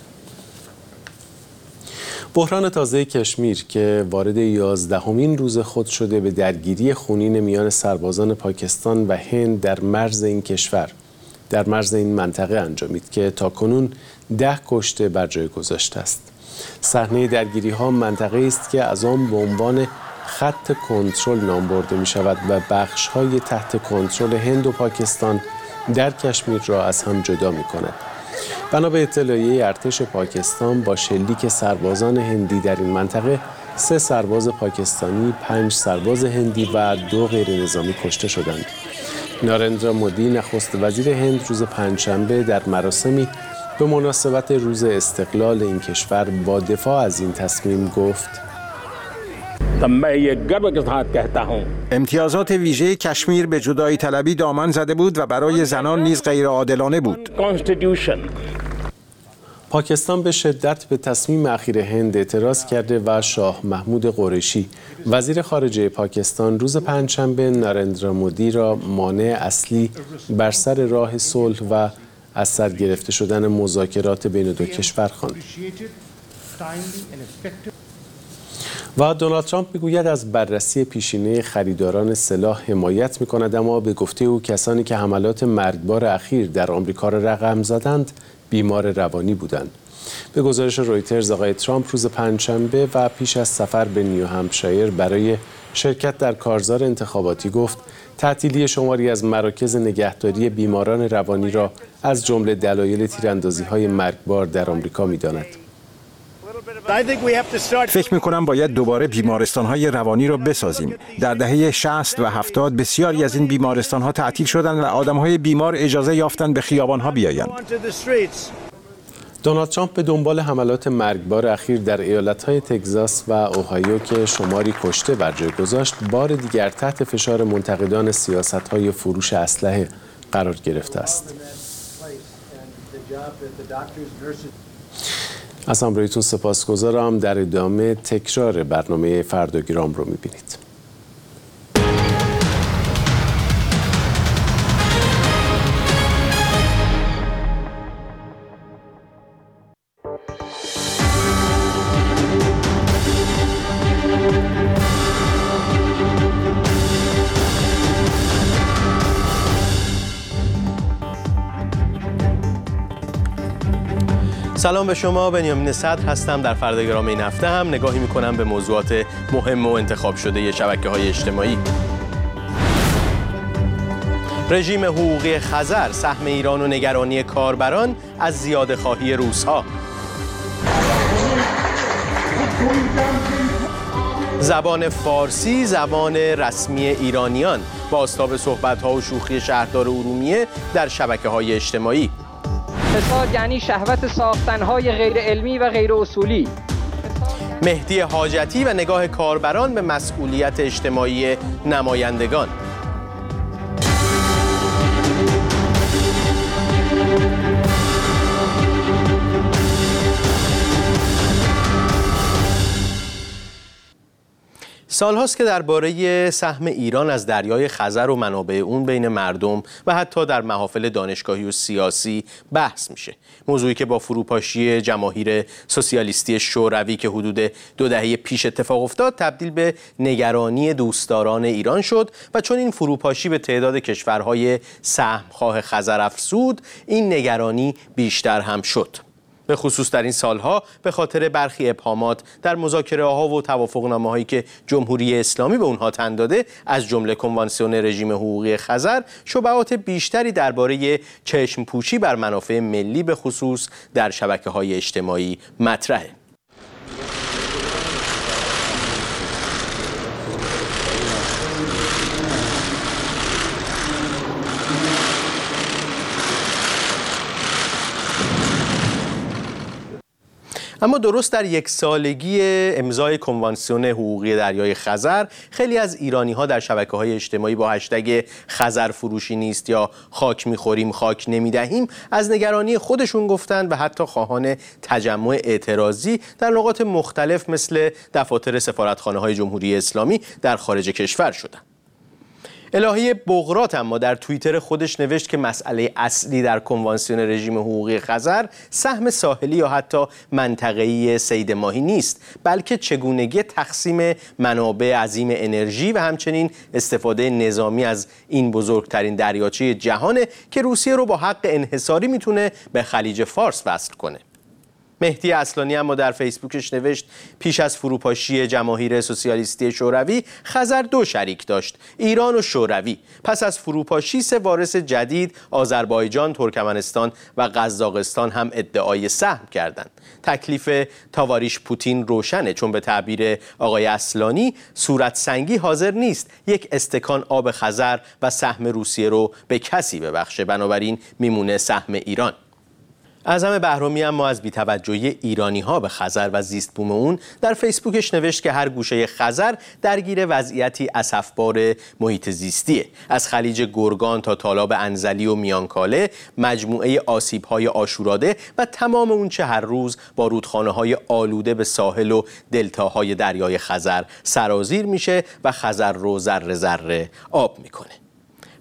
بحران تازه کشمیر که وارد یازدهمین روز خود شده به درگیری خونین میان سربازان پاکستان و هند در مرز این کشور در مرز این منطقه انجامید که تاکنون ده کشته بر جای گذاشته است. صحنه درگیری ها منطقه است که از آن به عنوان خط کنترل نام برده می شود و بخش های تحت کنترل هند و پاکستان در کشمیر را از هم جدا می کند. بنا به اطلاعیه ارتش پاکستان با شلیک سربازان هندی در این منطقه سه سرباز پاکستانی، پنج سرباز هندی و دو غیر نظامی کشته شدند. نارندرا مودی نخست وزیر هند روز پنجشنبه در مراسمی به مناسبت روز استقلال این کشور با دفاع از این تصمیم گفت امتیازات ویژه کشمیر به جدایی طلبی دامن زده بود و برای زنان نیز غیر عادلانه بود. پاکستان به شدت به تصمیم اخیر هند اعتراض کرده و شاه محمود قریشی وزیر خارجه پاکستان روز پنجشنبه نارندرا مودی را مانع اصلی بر سر راه صلح و از سر گرفته شدن مذاکرات بین دو کشور خواند. و دونالد ترامپ میگوید از بررسی پیشینه خریداران سلاح حمایت میکند، اما به گفته او کسانی که حملات مرگبار اخیر در آمریکا را رقم زدند بیمار روانی بودند. به گزارش رویترز آقای ترامپ روز پنجشنبه و پیش از سفر به نیوهمپشایر برای شرکت در کارزار انتخاباتی گفت تعطیلی شماری از مراکز نگهداری بیماران روانی را از جمله دلایل تیراندازی‌های مرگبار در آمریکا می‌داند. فکر می‌کنم باید دوباره بیمارستان‌های روانی را بسازیم. در دهه شصت و هفتاد بسیاری از این بیمارستان‌ها تعطیل شدند و آدم‌های بیمار اجازه یافتند به خیابان‌ها بیایند. دونالد ترامپ به دنبال حملات مرگبار اخیر در ایالت‌های تگزاس و اوهایو که شماری کشته بر جای گذاشت، بار دیگر تحت فشار منتقدان سیاست‌های فروش اسلحه قرار گرفته است. از همراهیتون سپاسگزارم. در ادامه تکرار برنامه فرداگرام رو می‌بینید. سلام به شما، بنیامین صدر هستم. در فرداگرام این هفته هم نگاهی میکنم به موضوعات مهم و انتخاب شده شبکه‌های اجتماعی. رژیم حقوقی خزر، سهم ایران و نگرانی کاربران از زیاده‌خواهی روس‌ها. زبان فارسی زبان رسمی ایرانیان، بازتاب صحبت‌ها و شوخی شهردار ارومیه در شبکه‌های اجتماعی. فساد یعنی شهوت ساختن‌های غیر علمی و غیر اصولی. مهدی حاجتی و نگاه کاربران به مسئولیت اجتماعی نمایندگان. سالهاست که درباره سهم ایران از دریای خزر و منابع اون بین مردم و حتی در محافل دانشگاهی و سیاسی بحث میشه. موضوعی که با فروپاشی جماهیر سوسیالیستی شوروی که حدود دو دهه پیش اتفاق افتاد تبدیل به نگرانی دوستداران ایران شد و چون این فروپاشی به تعداد کشورهای سهمخواه خزر افزود، این نگرانی بیشتر هم شد. به خصوص در این سالها به خاطر برخی ابهامات در مذاکره‌ها و توافقنامه‌هایی که جمهوری اسلامی به اونها تن داده، از جمله کنوانسیون رژیم حقوقی خزر، شبهات بیشتری درباره چشم پوشی بر منافع ملی به خصوص در شبکه‌های اجتماعی مطرحه. اما درست در یک سالگی امضای کنوانسیون حقوقی دریای خزر، خیلی از ایرانی‌ها در شبکه‌های اجتماعی با هشتگ خزر فروشی نیست یا خاک می‌خوریم خاک نمی‌دهیم از نگرانی خودشون گفتند و حتی خواهان تجمع اعتراضی در نقاط مختلف مثل دفاتر سفارتخانه‌های جمهوری اسلامی در خارج کشور شدند. الهی بغرات اما در توییتر خودش نوشت که مسئله اصلی در کنوانسیون رژیم حقوقی خزر سهم ساحلی یا حتی منطقه‌ای صید ماهی نیست، بلکه چگونگی تقسیم منابع عظیم انرژی و همچنین استفاده نظامی از این بزرگترین دریاچه جهانه که روسیه رو با حق انحصاری میتونه به خلیج فارس وصل کنه. مهدی اصلانی اما در فیسبوکش نوشت پیش از فروپاشی جماهیر سوسیالیستی شوروی خزر دو شریک داشت، ایران و شوروی. پس از فروپاشی سه وارث جدید آذربایجان، ترکمنستان و قزاقستان هم ادعای سهم کردند. تکلیف تاواریش پوتین روشنه، چون به تعبیر آقای اصلانی صورت سنگی حاضر نیست یک استکان آب خزر و سهم روسیه رو به کسی ببخشه، بنابراین میمونه سهم ایران. اعظم بهرامی اما از بی‌توجهی ایرانی‌ها به خزر و زیست بوم اون در فیسبوکش نوشت که هر گوشه خزر درگیر وضعیتی اسفبار محیط زیستیه. از خلیج گرگان تا تالاب انزلی و میانکاله، مجموعه آسیب‌های آشوراده و تمام اون چه هر روز با رودخانه‌های آلوده به ساحل و دلتاهای دریای خزر سرازیر میشه و خزر رو ذره ذره آب میکنه.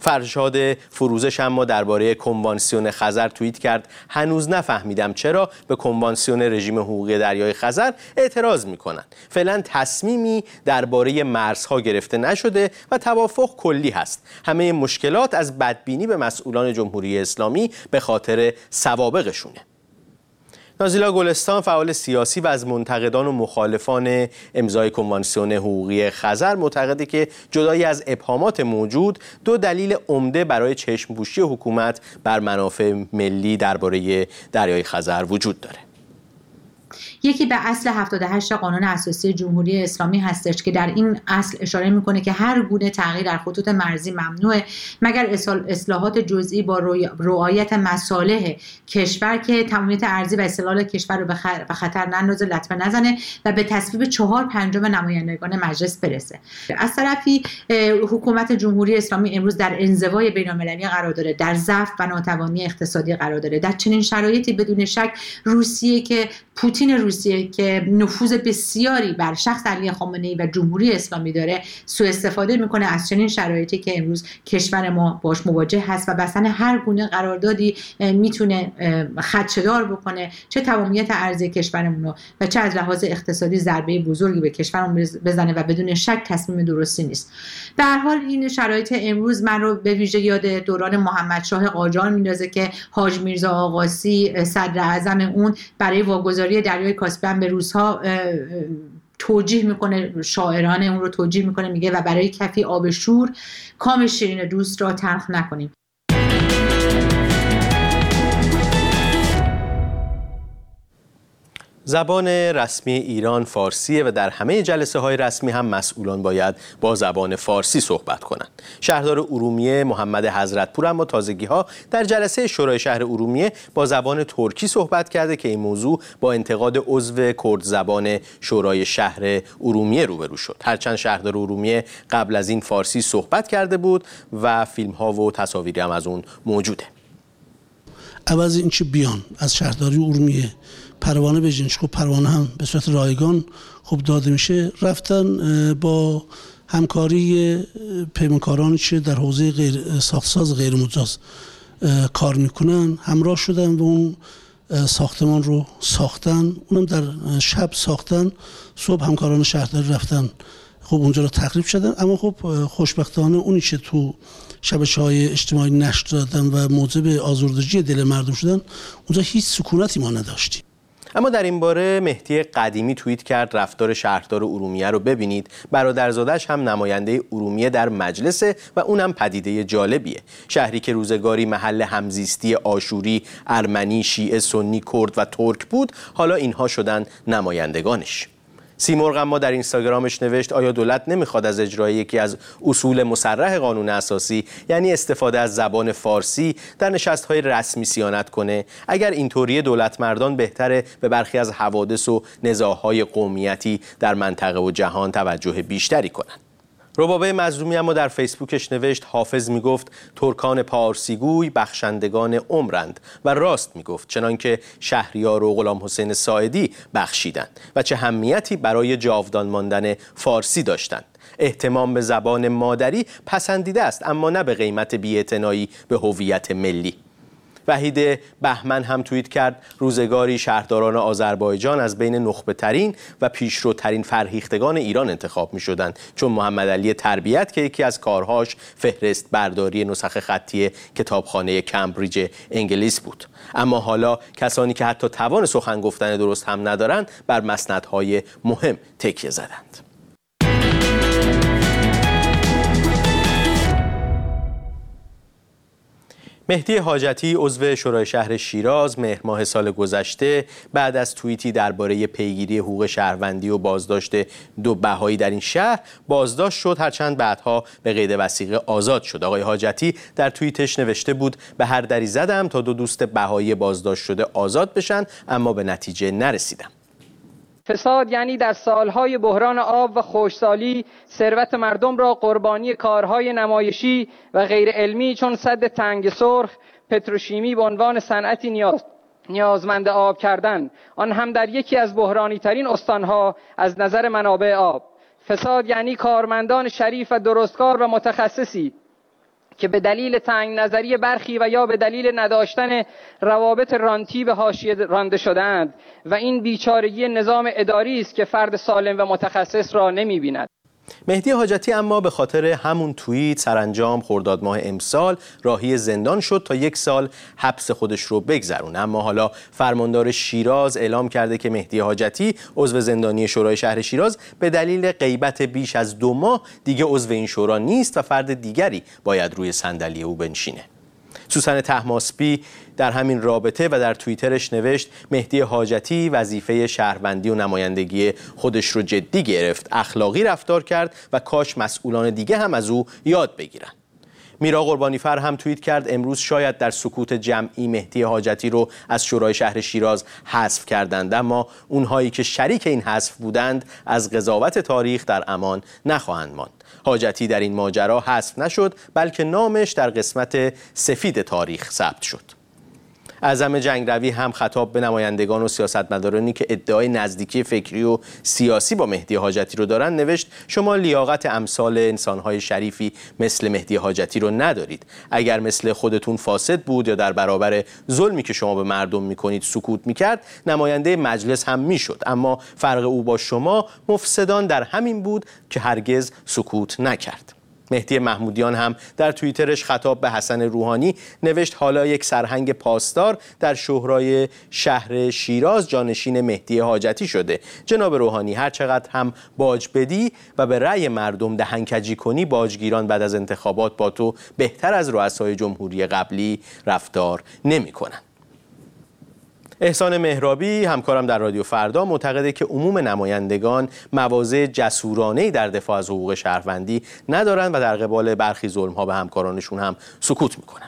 فرشاد فروزش اما درباره کنوانسیون خزر توییت کرد: هنوز نفهمیدم چرا به کنوانسیون رژیم حقوقی دریای خزر اعتراض میکنن. فعلا تصمیمی درباره مرزها گرفته نشده و توافق کلی هست. همه مشکلات از بدبینی به مسئولان جمهوری اسلامی به خاطر سوابقشونه. نازیلا گلستان، فعال سیاسی و از منتقدان و مخالفان امضای کنوانسیون حقوقی خزر، معتقده که جدای از ابهامات موجود، دو دلیل عمده برای چشم‌پوشی حکومت بر منافع ملی درباره دریای خزر وجود داره. یکی به اصل هفتاد و هشت قانون اساسی جمهوری اسلامی هستش که در این اصل اشاره میکنه که هر گونه تغییر در خطوط مرزی ممنوعه مگر اصلاحات جزئی با رعایت مصالح کشور که تمامیت ارضی و استقلال کشور رو به خطر نندازه، لطمه نزنه و به تصویب چهار پنجم نمایندگان مجلس برسه. از طرفی حکومت جمهوری اسلامی امروز در انزوای بین‌المللی قرار داره، در ضعف و ناتوانی اقتصادی قرار داره. در چنین شرایطی بدون شک روسیه که پوتین روسیه که نفوذ بسیاری بر شخص علی خامنه‌ای و جمهوری اسلامی داره سوء استفاده میکنه از چنین شرایطی که امروز کشور ما باش مواجه هست و بسن هر گونه قراردادی میتونه خدشه‌دار بکنه، چه تمامیت ارضی کشورمون رو و چه از لحاظ اقتصادی ضربه بزرگی به کشورمون بزنه و بدون شک تصمیم درستی نیست. به هر حال این شرایط امروز من رو به ویژه یاد دوران محمد شاه قاجار میندازه که حاج میرزا آقاسی صدر اعظم اون برای واگذاری دریای کاسپیان به روس‌ها توجیه میکنه، شاعرانه اون رو توجیه میکنه، میگه و برای کفی آب شور کام شیرین دوست را تلخ نکنیم. زبان رسمی ایران فارسیه و در همه جلسه های رسمی هم مسئولان باید با زبان فارسی صحبت کنند. شهردار ارومیه محمد حضرتپور اما تازگی ها در جلسه شورای شهر ارومیه با زبان ترکی صحبت کرده که این موضوع با انتقاد عضو کرد زبان شورای شهر ارومیه روبرو شد. هرچند شهردار ارومیه قبل از این فارسی صحبت کرده بود و فیلم ها و تصاویری هم از اون موجوده. عوض این چه بیان از شهرداری ارومیه پروانه به جنشکو پروانه هم به صورت رایگان خوب داده میشه، رفتن با همکاری پیمانکارانی که در حوزه غیر ساختساز غیر مجاز کار میکنن همراه شدن و اون ساختمان رو ساختن، اونم در شب ساختن. صبح همکاران شهرداری رفتن خب اونجا رو تخریب شدن، اما خب خوشبختانه اونی که تو شبکه‌های اجتماعی نشر دادن و موجب آزردگی دل مردم شدن، اونجا هیچ سکونتی ما نداشتیم. اما در این باره مهدی قدیمی توییت کرد رفتار شهردار ارومیه رو ببینید. برادرزادش هم نماینده ارومیه در مجلسه و اونم پدیده جالبیه. شهری که روزگاری محل همزیستی آشوری، ارمنی، شیعه، سنی، کرد و ترک بود، حالا اینها شدن نمایندگانش. سیمرغ اما در اینستاگرامش نوشت آیا دولت نمیخواد از اجرای یکی از اصول مصرح قانون اساسی، یعنی استفاده از زبان فارسی، در نشست‌های رسمی صیانت کنه؟ اگر اینطوری دولت مردان بهتره به برخی از حوادث و نزاع‌های قومیتی در منطقه و جهان توجه بیشتری کنن. ربابه مظلومی اما در فیسبوکش نوشت حافظ میگفت ترکان پارسیگوی بخشندگان عمرند و راست میگفت، چنانکه شهریار و غلام حسین ساعدی بخشیدند و چه اهمیتی برای جاودان ماندن فارسی داشتند. اهتمام به زبان مادری پسندیده است، اما نه به قیمت بی‌اعتنایی به هویت ملی. وحید بهمن هم توییت کرد روزگاری شهرداران آذربایجان از بین نخبه‌ترین و پیشروترین فرهیختگان ایران انتخاب می شدند، چون محمد علی تربیت که یکی از کارهاش فهرست برداری نسخ خطی کتابخانه کمبریج انگلیس بود. اما حالا کسانی که حتی توان سخن گفتن درست هم ندارند بر مسندهای مهم تکیه زدند. مهدی حاجتی عضو شورای شهر شیراز مهر ماه سال گذشته بعد از توییتی درباره پیگیری حقوق شهروندی و بازداشت دو بهایی در این شهر بازداشت شد، هرچند بعدها به قید وثیقه آزاد شد. آقای حاجتی در توییتش نوشته بود به هر دری زدم تا دو دوست بهایی بازداشت شده آزاد بشن، اما به نتیجه نرسیدم. فساد یعنی در سالهای بحران آب و خشکسالی ثروت مردم را قربانی کارهای نمایشی و غیر علمی چون سد تنگ سرخ، پتروشیمی به عنوان صنعتی نیاز نیازمند آب کردن، آن هم در یکی از بحرانی ترین استانها از نظر منابع آب. فساد یعنی کارمندان شریف و درستکار و متخصصی که به دلیل تنگ نظری برخی و یا به دلیل نداشتن روابط رانتی به حاشیه رانده شده‌اند و این بیچارگی نظام اداری است که فرد سالم و متخصص را نمی‌بیند. مهدی حاجتی اما به خاطر همون توییت سرانجام خرداد ماه امسال راهی زندان شد تا یک سال حبس خودش رو بگذرونه. اما حالا فرماندار شیراز اعلام کرده که مهدی حاجتی عضو زندانی شورای شهر شیراز به دلیل غیبت بیش از دو ماه دیگه عضو این شورا نیست و فرد دیگری باید روی صندلی او بنشینه. سوسن طهماسبی در همین رابطه و در توییترش نوشت مهدی حاجتی وظیفه شهروندی و نمایندگی خودش رو جدی گرفت، اخلاقی رفتار کرد و کاش مسئولان دیگه هم از او یاد بگیرن. میرا قربانیفر هم توییت کرد امروز شاید در سکوت جمعی مهدی حاجتی رو از شورای شهر شیراز حذف کردند، اما اونهایی که شریک این حذف بودند از قضاوت تاریخ در امان نخواهند ماند. حاجتی در این ماجرا حذف نشد بلکه نامش در قسمت سفید تاریخ ثبت شد. اعظم جنگروی هم خطاب به نمایندگان و سیاستمدارانی که ادعای نزدیکی فکری و سیاسی با مهدی حاجتی رو دارن نوشت شما لیاقت امثال انسانهای شریفی مثل مهدی حاجتی رو ندارید. اگر مثل خودتون فاسد بود یا در برابر ظلمی که شما به مردم میکنید سکوت میکرد نماینده مجلس هم میشد، اما فرق او با شما مفسدان در همین بود که هرگز سکوت نکرد. مهدی محمودیان هم در توییترش خطاب به حسن روحانی نوشت حالا یک سرهنگ پاسدار در شورای شهر شیراز جانشین مهدی حاجتی شده. جناب روحانی هر چقدر هم باج بدی و به رأی مردم دهنکجی کنی باجگیران بعد از انتخابات با تو بهتر از رؤسای جمهوری قبلی رفتار نمی‌کنند. احسان مهرابی همکارم در رادیو فردا معتقده که عموم نمایندگان مواضع جسورانه‌ای در دفاع از حقوق شهروندی ندارند و در قبال برخی ظلم‌ها به همکارانشون هم سکوت میکنن.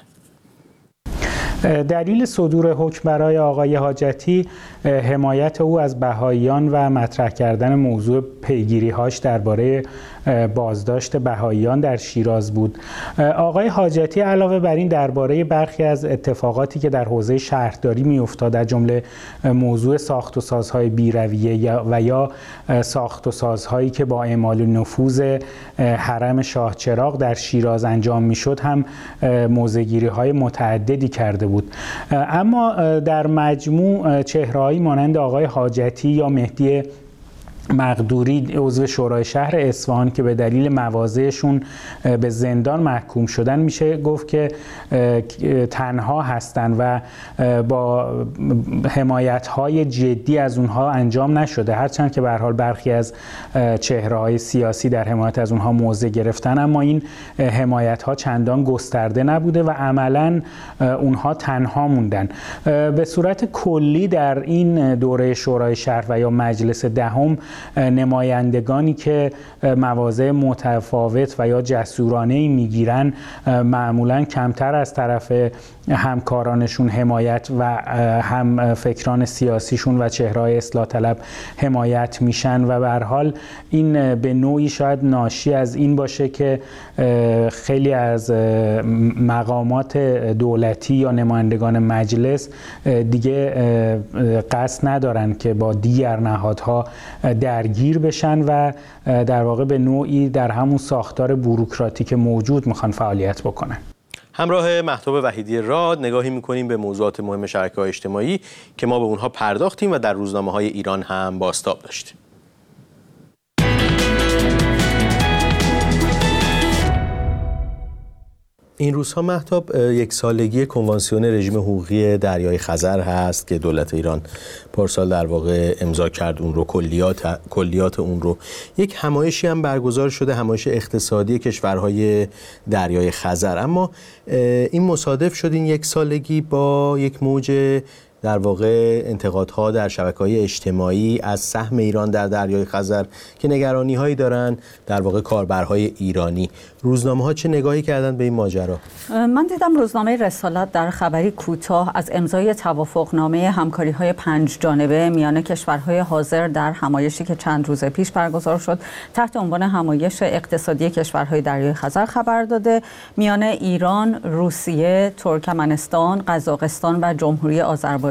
دلیل صدور حکم برای آقای حاجتی حمایت او از بهائیان و مطرح کردن موضوع پیگیری‌هاش درباره بازداشت بهائیان در شیراز بود. آقای حاجتی علاوه بر این درباره برخی از اتفاقاتی که در حوزه شهرداری می‌افتاد از جمله موضوع ساخت و سازهای بی‌رویه و یا ساخت و سازهایی که با اعمال نفوذ حرم شاه چراغ در شیراز انجام می‌شد هم موضع‌گیری‌های متعددی کرده بود. اما در مجموع چهره‌هایی مانند آقای حاجتی یا مهدی مقدوری عضو شورای شهر اصفهان که به دلیل مواضعشون به زندان محکوم شدن میشه گفت که تنها هستن و با حمایت‌های جدی از اونها انجام نشده، هرچند که به هر حال برخی از چهره‌های سیاسی در حمایت از اونها موضع گرفتن، اما این حمایت‌ها چندان گسترده نبوده و عملاً اونها تنها موندن. به صورت کلی در این دوره شورای شهر و یا مجلس دهم نمایندگانی که مواضع متفاوت و یا جسورانه‌ای میگیرن معمولاً کمتر از طرف همکارانشون حمایت و هم فکران سیاسیشون و چهره‌های اصلاح طلب حمایت میشن و به هر حال این به نوعی شاید ناشی از این باشه که خیلی از مقامات دولتی یا نمایندگان مجلس دیگه قصد ندارن که با دیگر نهادها درگیر بشن و در واقع به نوعی در همون ساختار بوروکراتیک موجود میخوان فعالیت بکنن. همراه مهتاب وحیدی راد نگاهی میکنیم به موضوعات مهم شبکه‌های اجتماعی که ما به اونها پرداختیم و در روزنامه‌های ایران هم بازتاب داشتیم. این روزها مهتاب یک سالگی کنوانسیون رژیم حقوقی دریای خزر هست که دولت ایران پارسال در واقع امضا کرد اون رو، کلیات کلیات اون رو. یک همایشی هم برگزار شده، همایش اقتصادی کشورهای دریای خزر، اما این مصادف شد این یک سالگی با یک موج در واقع انتقادها در شبکه‌های اجتماعی از سهم ایران در دریای خزر که نگرانی‌هایی دارن در واقع کاربرهای ایرانی. روزنامه‌ها چه نگاهی کردن به این ماجرا؟ من دیدم روزنامه رسالت در خبری کوتاه از امضای توافقنامه همکاری‌های پنج جانبه میان کشورهای حاضر در همایشی که چند روز پیش برگزار شد تحت عنوان همایش اقتصادی کشورهای دریای خزر خبر داده. میان ایران، روسیه، ترکمنستان، قزاقستان و جمهوری آذربایجان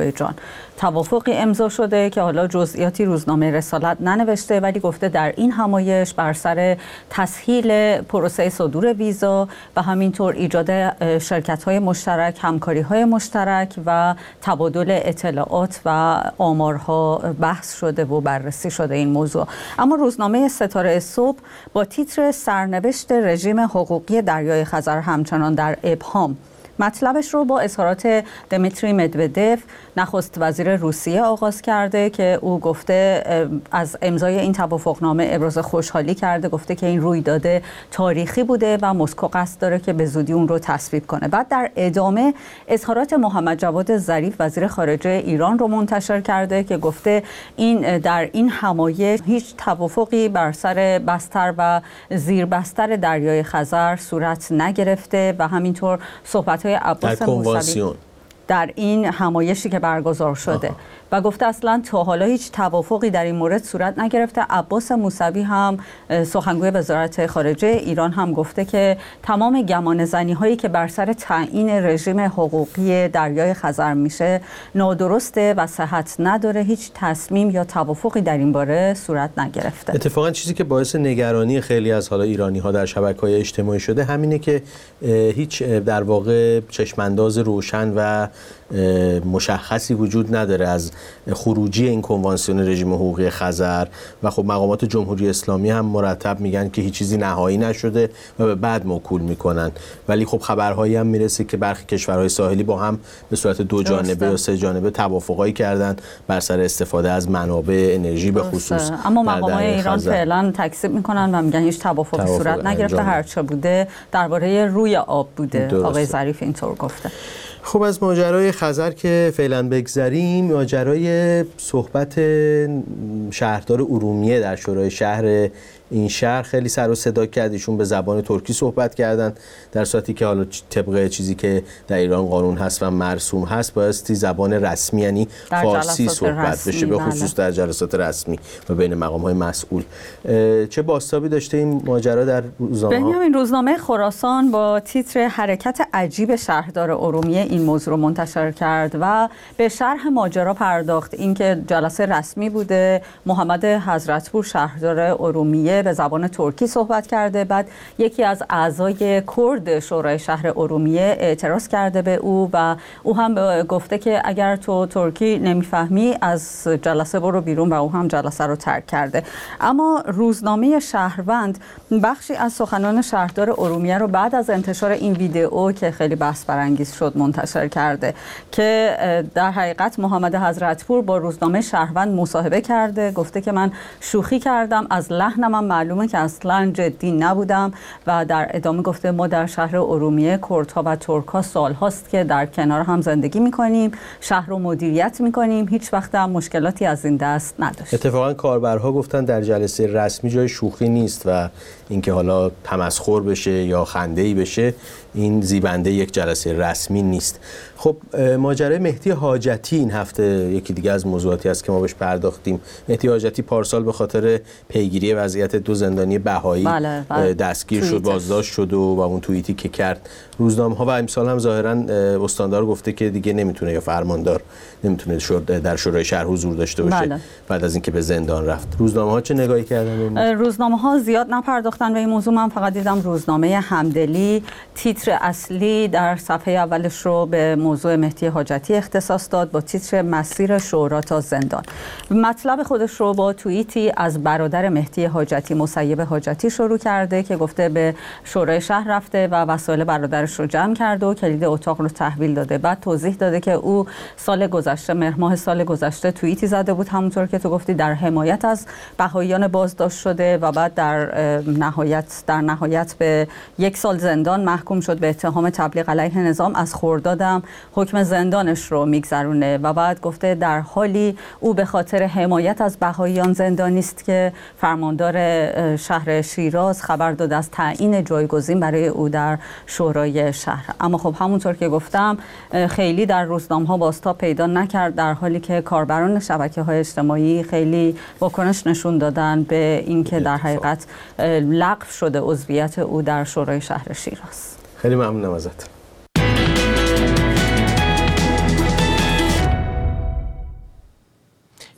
آذربایجان. توافقی امضا شده که حالا جزئیاتی روزنامه رسالت ننوشته، ولی گفته در این همایش بر سر تسهیل پروسه صدور ویزا و همینطور ایجاد شرکت‌های مشترک، همکاری‌های مشترک و تبادل اطلاعات و آمارها بحث شده و بررسی شده این موضوع. اما روزنامه ستاره صبح با تیتر سرنوشت رژیم حقوقی دریای خزر همچنان در ابهام مطلبش رو با اظهارات دمیتری مدودف نخست وزیر روسیه آغاز کرده که او گفته از امضای این توافقنامه ابراز خوشحالی کرده، گفته که این رویداد تاریخی بوده و مسکو قصد داره که به زودی اون رو تصویب کنه. بعد در ادامه اظهارات محمد جواد ظریف وزیر خارجه ایران رو منتشر کرده که گفته این در این همایش هیچ توافقی بر سر بستر و زیربستر دریای خزر صورت نگرفته و همینطور صحبت عباس موسوی در این همایشی که برگزار شده آه. و گفته اصلا تا حالا هیچ توافقی در این مورد صورت نگرفته. عباس موسوی هم سخنگوی وزارت خارجه ایران هم گفته که تمام گمانه‌زنی هایی که بر سر تعیین رژیم حقوقی دریای خزر میشه نادرسته و صحت نداره، هیچ تصمیم یا توافقی در این باره صورت نگرفته. اتفاقا چیزی که باعث نگرانی خیلی از حالا ایرانی ها در شبکه‌های اجتماعی شده همینه که هیچ در واقع چشمانداز روشن و مشخصی وجود نداره از خروجی این کنوانسیون رژیم حقوقی خزر و خب مقامات جمهوری اسلامی هم مرتب میگن که هیچ چیزی نهایی نشده و به بعد موکول میکنن، ولی خب خبرهایی هم میرسه که برخی کشورهای ساحلی با هم به صورت دو جانبه یا سه جانبه توافقایی کردن بر سر استفاده از منابع انرژی به خصوص. اما مقامات ایران فعلا تکذیب میکنن و میگن هیچ توافقی توافق صورت نگرفته، هرچه بوده درباره روی آب بوده. آقای ظریف اینطور گفته. خب از ماجرای خزر که فعلا بگذریم، ماجرای صحبت شهردار ارومیه در شورای شهر این شهر خیلی سر و صدا کرد. ایشون به زبان ترکی صحبت کردن در صورتی که حالا طبق چیزی که در ایران قانون هست و مرسوم هست بایستی زبان رسمی یعنی فارسی صحبت بشه، به خصوص در جلسات رسمی و بین مقام‌های مسئول. چه بازتابی داشته این ماجرا در روزنامه؟ بنیامین، روزنامه خراسان با تیتر حرکت عجیب شهردار ارومیه این موضوع رو منتشر کرد و به شرح ماجرا پرداخت. اینکه جلسه رسمی بوده، محمد حضرتپور شهردار ارومیه به زبان ترکی صحبت کرده، بعد یکی از اعضای کرد شورای شهر ارومیه اعتراض کرده به او و او هم گفته که اگر تو ترکی نمیفهمی از جلسه برو بیرون و او هم جلسه رو ترک کرده. اما روزنامه شهروند بخشی از سخنان شهردار ارومیه رو بعد از انتشار این ویدئو که خیلی بحث برانگیز شد منتشر کرده که در حقیقت محمد حضرتپور با روزنامه شهروند مصاحبه کرده، گفته که من شوخی کردم، از لحنم معلومه که اصلا جدی نبودم و در ادامه گفته ما در شهر ارومیه کردها و ترک‌ها سال هاست که در کنار هم زندگی میکنیم، شهر رو مدیریت میکنیم، هیچ وقت هم مشکلاتی از این دست نداشت. اتفاقا کاربرها گفتن در جلسه رسمی جای شوخی نیست و اینکه حالا تمسخر بشه یا خنده‌ای بشه این زیبنده یک جلسه رسمی نیست. خب ماجرای مهدی حاجتی این هفته یکی دیگه از موضوعاتی است که ما بهش پرداختیم. مهدی حاجتی پارسال به خاطر پیگیری وضعیت دو زندانی بهایی بله، بله. دستگیر توییتش. شد، بازداشت شد و, و اون توییتی که کرد روزنامه‌ها و امسال هم ظاهراً استاندار گفته که دیگه نمیتونه یا فرماندار نمیتونه در شورای شهر حضور داشته باشه بله. بعد از اینکه به زندان رفت. روزنامه‌ها چه نگاهی کردن؟ روزنامه‌ها زیاد نپرداختن به این موضوع. من فقط دیدم روزنامه همدلی تیتر اصلی در صفحه اولش رو به موضوع مهدی حاجتی اختصاص داد با تیتر مسیر شورا تا زندان. مطلب خودش رو با توییتی از برادر مهدی حاجتی مسیب حاجتی شروع کرده که گفته به شورای شهر رفته و وسایل برادرش رو جمع کرده و کلید اتاق رو تحویل داده. بعد توضیح داده که او سال گذشته مهر ماه سال گذشته توییتی زده بود همونطور که تو گفتی در حمایت از بهائیان بازداشت شده و بعد در نهایت در نهایت به یک سال زندان محکوم شد به اتهام تبلیغ علیه نظام. از خردادم حکم زندانش رو میگذرونه و بعد گفته در حالی او به خاطر حمایت از بهائیان زندانی است که فرماندار شهر شیراز خبر داد از تعیین جایگزین برای او در شورای شهر. اما خب همونطور که گفتم خیلی در روزنامه‌ها بازتاب پیدا نکرد، در حالی که کاربران شبکه‌های اجتماعی خیلی واکنش نشون دادن به اینکه در حقیقت لغو شده عضویت او در شورای شهر شیراز. خیلی ممنونم ازت.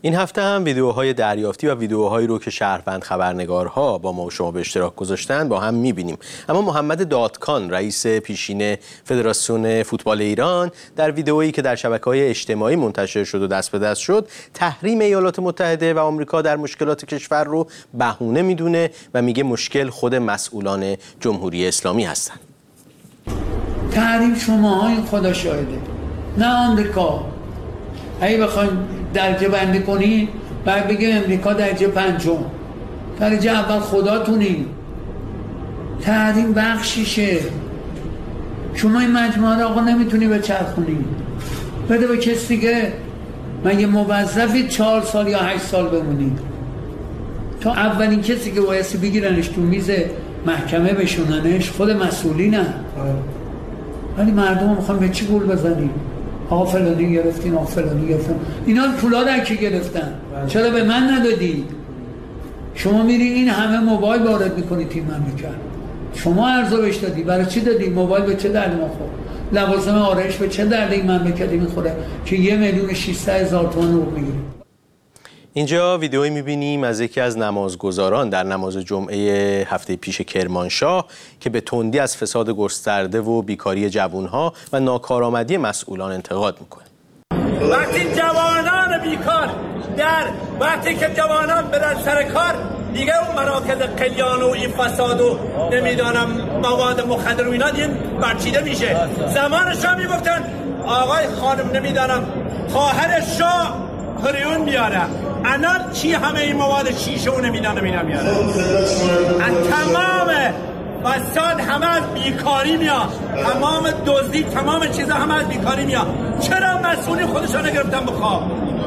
این هفته هم ویدیوهای دریافتی و ویدیوهایی رو که شهروند خبرنگارها با ما و شما به اشتراک گذاشتن با هم می‌بینیم. اما محمد دادکان، رئیس پیشین فدراسیون فوتبال ایران، در ویدیویی که در شبکه‌های اجتماعی منتشر شد و دست به دست شد، تحریم ایالات متحده و آمریکا در مشکلات کشور رو بهونه میدونه و میگه مشکل خود مسئولان جمهوری اسلامی هستن. تحریم شماها، این خدا شاهده، نه آمریکا. اگه بخواین درجه بندی کنین باید بگیم امریکا درجه پنجم، درجه اول خداتونین. تحریم بخشیشه. شما این مجموعه رو آقا نمیتونی بچرخونی، بده به کسی دیگه. مگه موظفی چهار سال یا هشت سال بمونی؟ تا اولین کسی که بایستی بگیرنش تو میز محکمه بشوننش خود مسئولینه. ولی مردم هم میخوان به چی گول بزنیم؟ آقا فلانی گرفتین، آقا فلانی گرفتن. اینا پولا در که گرفتن، چرا به من ندادی؟ شما میری این همه موبایل وارد میکنی تیم مملکت، شما ارزو بهش دادی، برای چی دادی؟ موبایل به چه درد ما خورد؟ لوازم آرایش به چه درد این مملکتی میخوره که یه میلیون ششصد هزار تومان رو میگیریم؟ اینجا ویدئویی می‌بینیم از یکی از نمازگزاران در نماز جمعه هفته پیش کرمانشاه که به تندی از فساد گسترده و بیکاری جوانها و ناکارآمدی مسئولان انتقاد میکنه. وقتی جوانان بیکار در وقتی که جوانان برن سر کار، دیگه اون مراکز قلیان و این فساد و نمیدانم مواد مخدر و اینا دیگه برچیده میشه. زمانش هم میگفتن آقای خانم نمیدانم خواهر شاه هریون میاره، الان چی همه این مواد شیشه و نمیدانم اینا میاره؟ از تمام فساد همه از بیکاری میاد، تمام دزدی، تمام چیزا همه از بیکاری میاد. چرا مسئولین خودشان نگرفتن بخواب؟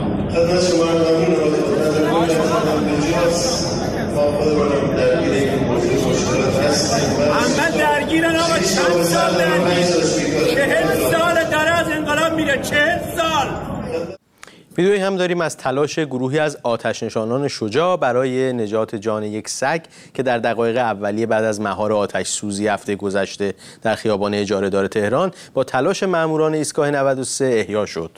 همه درگیرن آقا، چند سال درگیر؟ چهل سال داره از انقلاب میره، چهل سال. ویدیویی هم داریم از تلاش گروهی از آتش‌نشانان شجاع برای نجات جان یک سگ که در دقایق اولیه بعد از مهار آتش سوزی هفته گذشته در خیابان اجاره دار تهران با تلاش ماموران ایستگاه نود و سه احیا شد.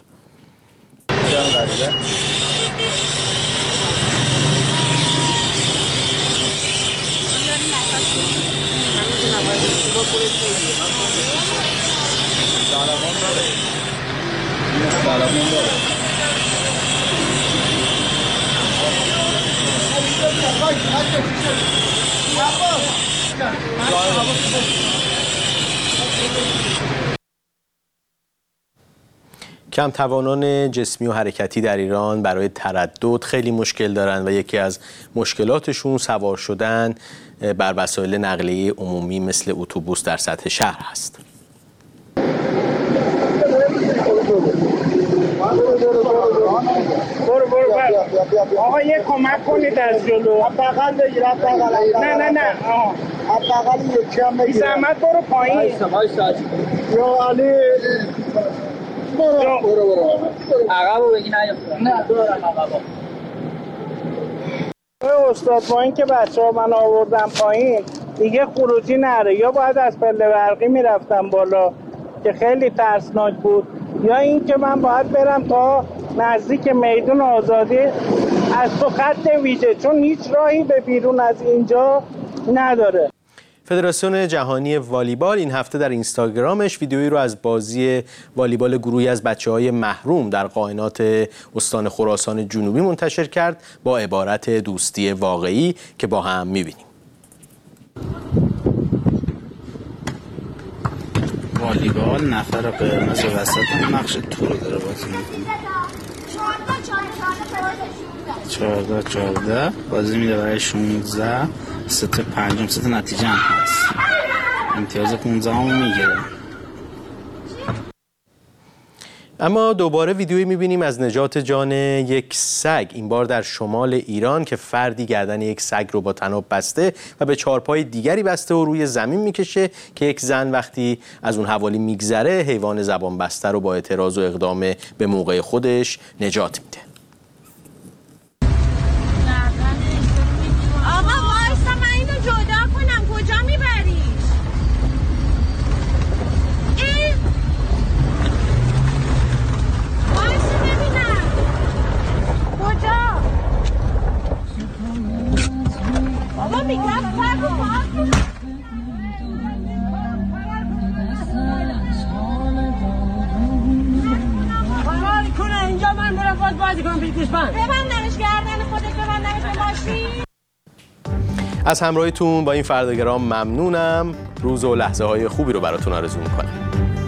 کم توانان جسمی و حرکتی در ایران برای تردد خیلی مشکل دارند و یکی از مشکلاتشون سوار شدن بر وسایل نقلیه عمومی مثل اتوبوس در سطح شهر هست. برو برو برو آقا یه کمک کنید از جلو. بغل بگیر، بغل. نه نه نه آها، بغل یکی هم بگیر. زحمت برو پایین. وایسا وایسا. یا علی برو برو برو. عقبو بگی نه. نه دارم عقبو. استاد با این که بچه‌ها من آوردم پایین دیگه خروجی نره، یا باید از پله برقی میرفتم بالا که خیلی ترسناک بود، یا این که من باید برم تا نزدیک میدون آزادی از تو خط ویژه، چون هیچ راهی به بیرون از اینجا نداره. فدراسیون جهانی والیبال این هفته در اینستاگرامش ویدیویی رو از بازی والیبال گروهی از بچه‌های محروم در قائنات استان خراسان جنوبی منتشر کرد با عبارت دوستی واقعی که با هم می‌بینیم. والیبال نفر قرمز وسط نقش تو رو داره بازی میکنه. چهارده چهارده بازی میده برای شانزده ست پنجم ست نتیجه هم هست. امتیاز پونزده هم میگیره. اما دوباره ویدیویی میبینیم از نجات جان یک سگ، این بار در شمال ایران که فردی گردن یک سگ رو با طناب بسته و به چهارپای دیگری بسته و روی زمین میکشه که یک زن وقتی از اون حوالی میگذره حیوان زبان بسته رو با اعتراض و اقدام به موقع خودش نجات میده. آقا وایسا من اینو جدا کنم، کجا میبری؟ وایسا ببینم کجا؟ بازی کنم پیش دشمن ببندنش گردن خودش ببندنش به ماشین. از همراهیتون با این فرداگرام ممنونم. روز و لحظه های خوبی رو براتون آرزو میکنم.